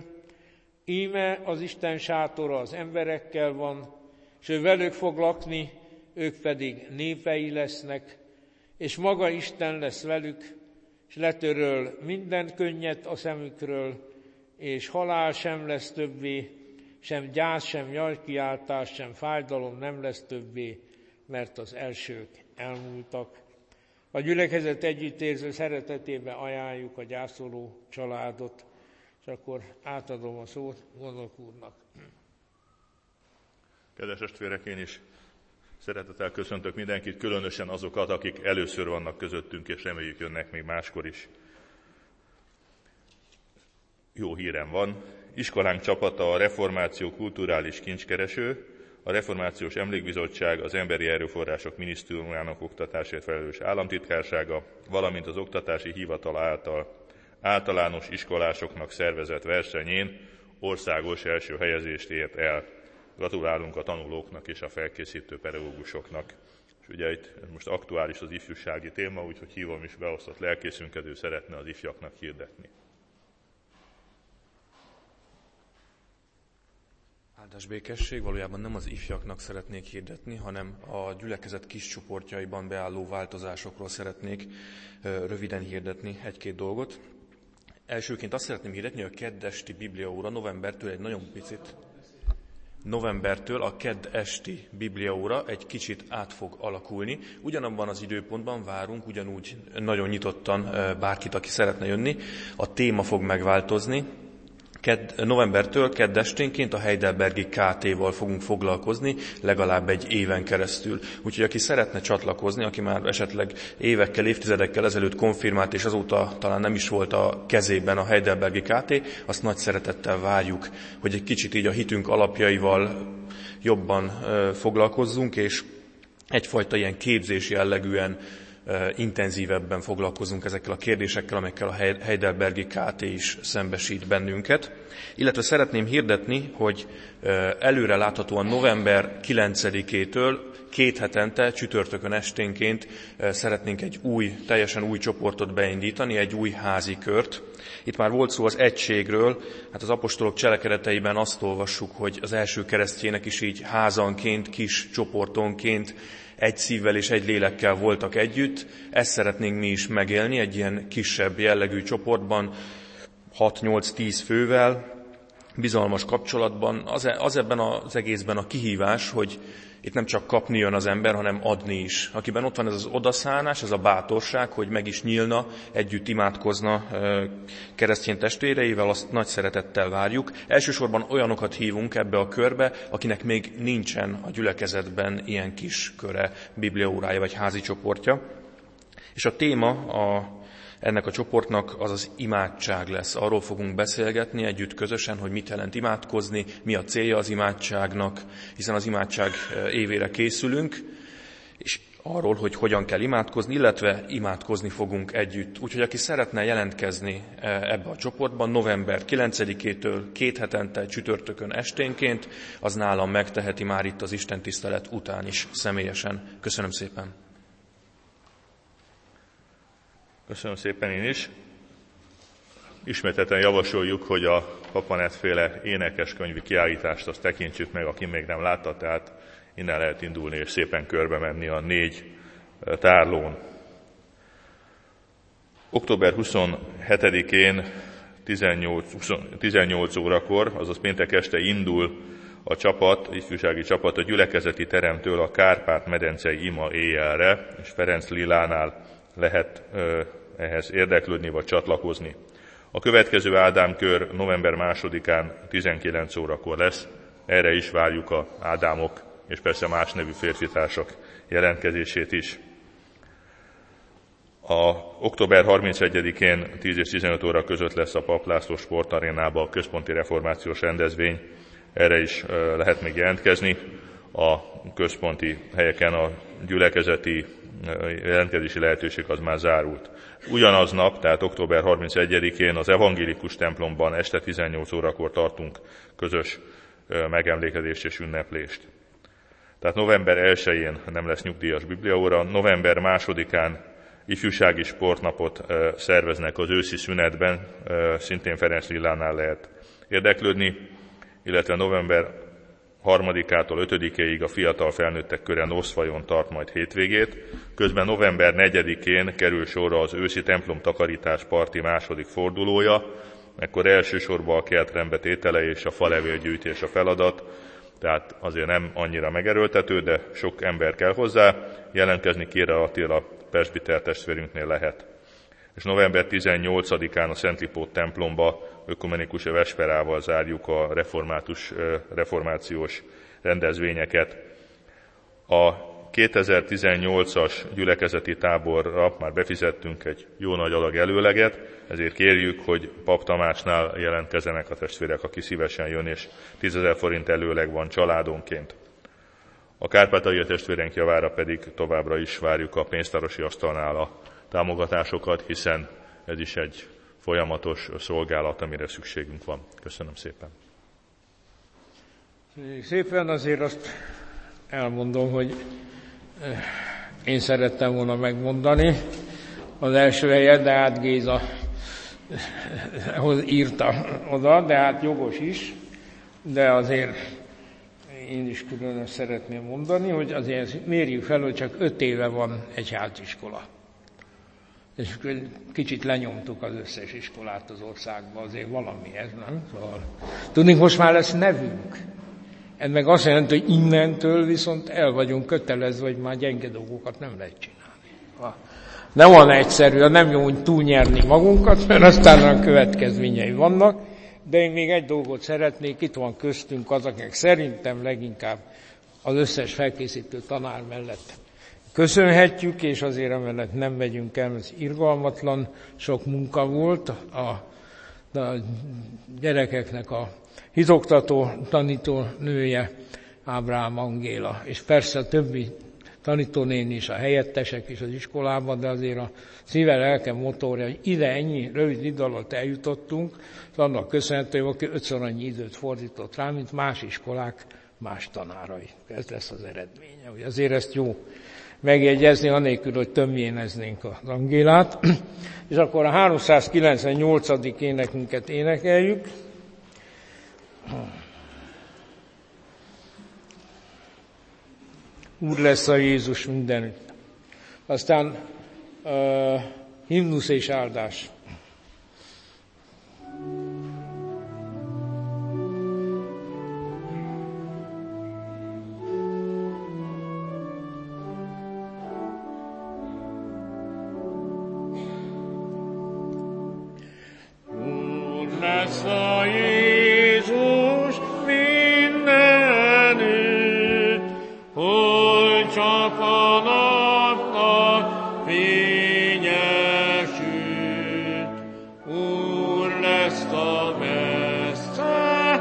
íme az Isten sátora az emberekkel van, és ő velük fog lakni, ők pedig népei lesznek, és maga Isten lesz velük, és letöröl minden könnyet a szemükről, és halál sem lesz többé, sem gyász, sem jajkiáltás, sem fájdalom nem lesz többé, mert az elsők elmúltak. A gyülekezet együttérző szeretetébe ajánljuk a gyászoló családot, és akkor átadom a szót Gondok úrnak. Kedves testvérek, én is Szeretettel köszöntök mindenkit, különösen azokat, akik először vannak közöttünk, és reméljük jönnek még máskor is. Jó hírem van. Iskolánk csapata a Reformáció Kulturális Kincskereső, a Reformációs Emlékbizottság, az Emberi Erőforrások Minisztériumának oktatásért felelős államtitkársága, valamint az Oktatási Hivatal által általános iskolásoknak szervezett versenyén országos első helyezést ért el. Gratulálunk a tanulóknak és a felkészítő pedagógusoknak. És ugye itt most aktuális az ifjúsági téma, úgyhogy hívom is beosztott lelkészünket, ő szeretne az ifjaknak hirdetni. Áldás békesség, valójában nem az ifjaknak szeretnék hirdetni, hanem a gyülekezet kis csoportjaiban beálló változásokról szeretnék röviden hirdetni egy-két dolgot. Elsőként azt szeretném hirdetni, hogy a kedd esti bibliaóra novembertől egy nagyon picit, novembertől a kedd esti bibliaóra egy kicsit át fog alakulni. Ugyanabban az időpontban várunk, ugyanúgy nagyon nyitottan bárkit, aki szeretne jönni. A téma fog megváltozni. Ked, novembertől kedd esténként a Heidelbergi ká té-val fogunk foglalkozni, legalább egy éven keresztül. Úgyhogy aki szeretne csatlakozni, aki már esetleg évekkel, évtizedekkel ezelőtt konfirmált, és azóta talán nem is volt a kezében a Heidelbergi ká té, azt nagy szeretettel várjuk, hogy egy kicsit így a hitünk alapjaival jobban foglalkozzunk, és egyfajta ilyen képzési jellegűen intenzívebben foglalkozunk ezekkel a kérdésekkel, amelyekkel a Heidelbergi ká té is szembesít bennünket. Illetve szeretném hirdetni, hogy előre láthatóan november kilencedikétől két hetente, csütörtökön esténként szeretnénk egy új, teljesen új csoportot beindítani, egy új házi kört. Itt már volt szó az egységről, hát az apostolok cselekedeteiben azt olvassuk, hogy az első keresztjének is így házanként, kis csoportonként, egy szívvel és egy lélekkel voltak együtt. Ezt szeretnénk mi is megélni egy ilyen kisebb jellegű csoportban, hat-nyolc-tíz fővel, bizalmas kapcsolatban. Az, az ebben az egészben a kihívás, hogy itt nem csak kapni jön az ember, hanem adni is. Akiben ott van ez az odaszánás, ez a bátorság, hogy meg is nyílna, együtt imádkozna keresztény testvéreivel, azt nagy szeretettel várjuk. Elsősorban olyanokat hívunk ebbe a körbe, akinek még nincsen a gyülekezetben ilyen kis köre, bibliaórája vagy házi csoportja. És a téma a ennek a csoportnak az az imádság lesz. Arról fogunk beszélgetni együtt közösen, hogy mit jelent imádkozni, mi a célja az imádságnak, hiszen az imádság évére készülünk, és arról, hogy hogyan kell imádkozni, illetve imádkozni fogunk együtt. Úgyhogy aki szeretne jelentkezni ebbe a csoportban, november kilencedikétől két hetente csütörtökön esténként, az nálam megteheti már itt az istentisztelet után is személyesen. Köszönöm szépen! Köszönöm szépen én is. Ismételten javasoljuk, hogy a Papanett-féle énekeskönyvi kiállítást azt tekintsük meg, aki még nem látta, tehát innen lehet indulni és szépen körbe menni a négy tárlón. október huszonhetedikén tizennyolc órakor, azaz péntek este indul a csapat, ifjúsági csapat a gyülekezeti teremtől a Kárpát-medencei ima éjjelre, és Ferenc Lilánál lehet ö, ehhez érdeklődni vagy csatlakozni. A következő Ádámkör november másodikán tizenkilenc órakor lesz, erre is várjuk az Ádámok és persze más nevű férfitársak jelentkezését is. A október harmincegyedikén tíz és tizenöt óra között lesz a Pap László sportarénában a központi reformációs rendezvény, erre is ö, lehet még jelentkezni. A központi helyeken a gyülekezeti jelentkezési lehetőség az már zárult. Ugyanaznap, tehát október harmincegyedikén az evangélikus templomban este tizennyolc órakor tartunk közös megemlékezést és ünneplést. Tehát november elsején nem lesz nyugdíjas bibliaóra, november másodikán ifjúsági sportnapot szerveznek az őszi szünetben, szintén Ferenc Lillánál lehet érdeklődni, illetve november harmadikától ötödikéig a fiatal felnőttek köre Noszfajon tart majd hétvégét, közben november negyedikén kerül sorra az őszi templom takarítás parti második fordulója, ekkor elsősorban a kertrendbe tétele és a falevélgyűjtés a feladat, tehát azért nem annyira megerőltető, de sok ember kell hozzá, jelentkezni Kére Attila presbiter testvérünknél lehet. És november tizennyolcadikán a Szent Lipót templomba ökumenikus vesperával zárjuk a református, reformációs rendezvényeket. A kétezer-tizennyolcas gyülekezeti táborra már befizettünk egy jó nagy adag előleget, ezért kérjük, hogy Pap Tamásnál jelentkezzenek a testvérek, aki szívesen jön, és tízezer forint előleg van családonként. A kárpátaljai testvérenk javára pedig továbbra is várjuk a pénztárosi asztalnál a támogatásokat, hiszen ez is egy folyamatos szolgálat, amire szükségünk van. Köszönöm szépen. Szépen azért azt elmondom, hogy én szerettem volna megmondani az első helyet, de hát Géza írta oda, de hát jogos is, de azért én is különösen szeretném mondani, hogy azért mérjük fel, hogy csak öt éve van egyháziskola. És kicsit lenyomtuk az összes iskolát az országban, azért valami ez, nem? Szóval, tudnék, most már lesz nevünk. Ez meg azt jelenti, hogy innentől viszont el vagyunk kötelezve, hogy már gyenge dolgokat nem lehet csinálni. Nem van egyszerű, nem jó úgy túlnyerni magunkat, mert aztán a következményei vannak, de én még egy dolgot szeretnék, itt van köztünk az, akik szerintem leginkább az összes felkészítő tanár mellett köszönhetjük, és azért emellett nem megyünk el, ez irgalmatlan, sok munka volt a, a gyerekeknek a hitoktató tanító nője, Ábrám Angéla, és persze a többi tanítónéni is, a helyettesek is az iskolában, de azért a szíve, lelke, motorja, hogy ide ennyi rövid idő alatt eljutottunk, annak köszönhető, hogy aki ötször annyi időt fordított rá, mint más iskolák, más tanárai. Ez lesz az eredménye. Hogy azért ezt jó megjegyezni, anélkül, hogy tömjéneznénk az Angélát. És akkor a háromszázkilencvennyolcadik énekünket énekeljük. Úr lesz a Jézus mindenütt. Aztán uh, himnusz és áldás. Úr lesz a Jézus mindenütt, hogy csak a napnak fénye süt. Úr lesz a messze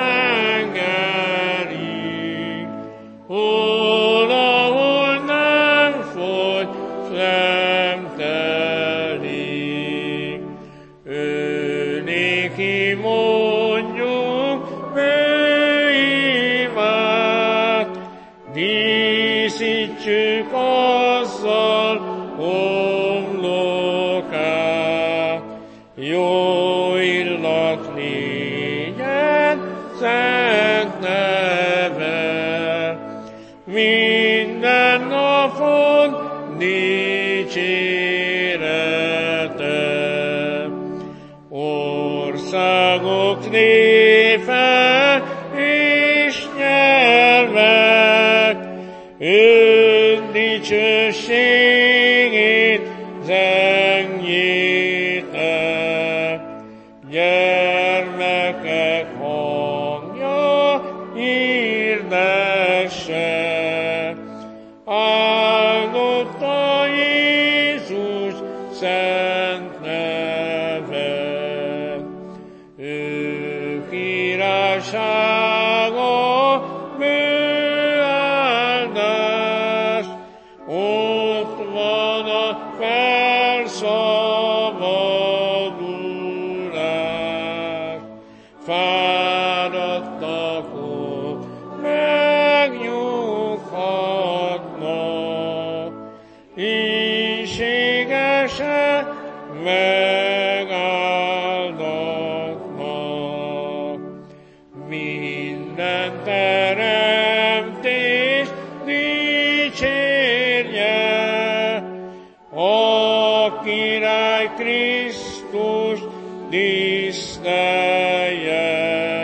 tengerig, hol, ahol nem fogy, sem telik. Ő néki mondjuk bőimát, díszítsük azzal homlokát. Jó illat légyen szent neve, minden napon dicsérete. Országok, népek és nyelvek ön dicsőségét zengjétek. Gyermekek hangja hirdesse, áldott a Jézus szent neve. Ő királysága bőáldás, ott van a felszabadulás. Fáradtak ott megnyughatnak, ínségesen megáldatnak. Minden teremtés dicsérje, a király Krisztus tisztelje.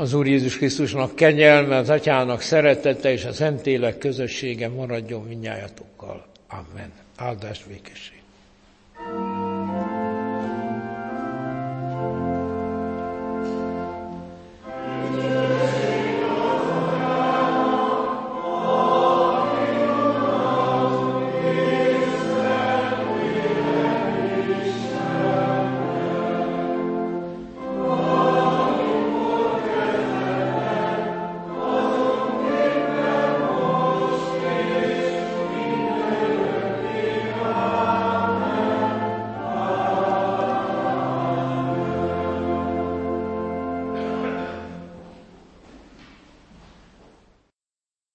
Az Úr Jézus Krisztusnak kegyelme, az Atyának szeretete és a Szentlélek közössége maradjon mindnyájatokkal. Amen. Áldás, békesség.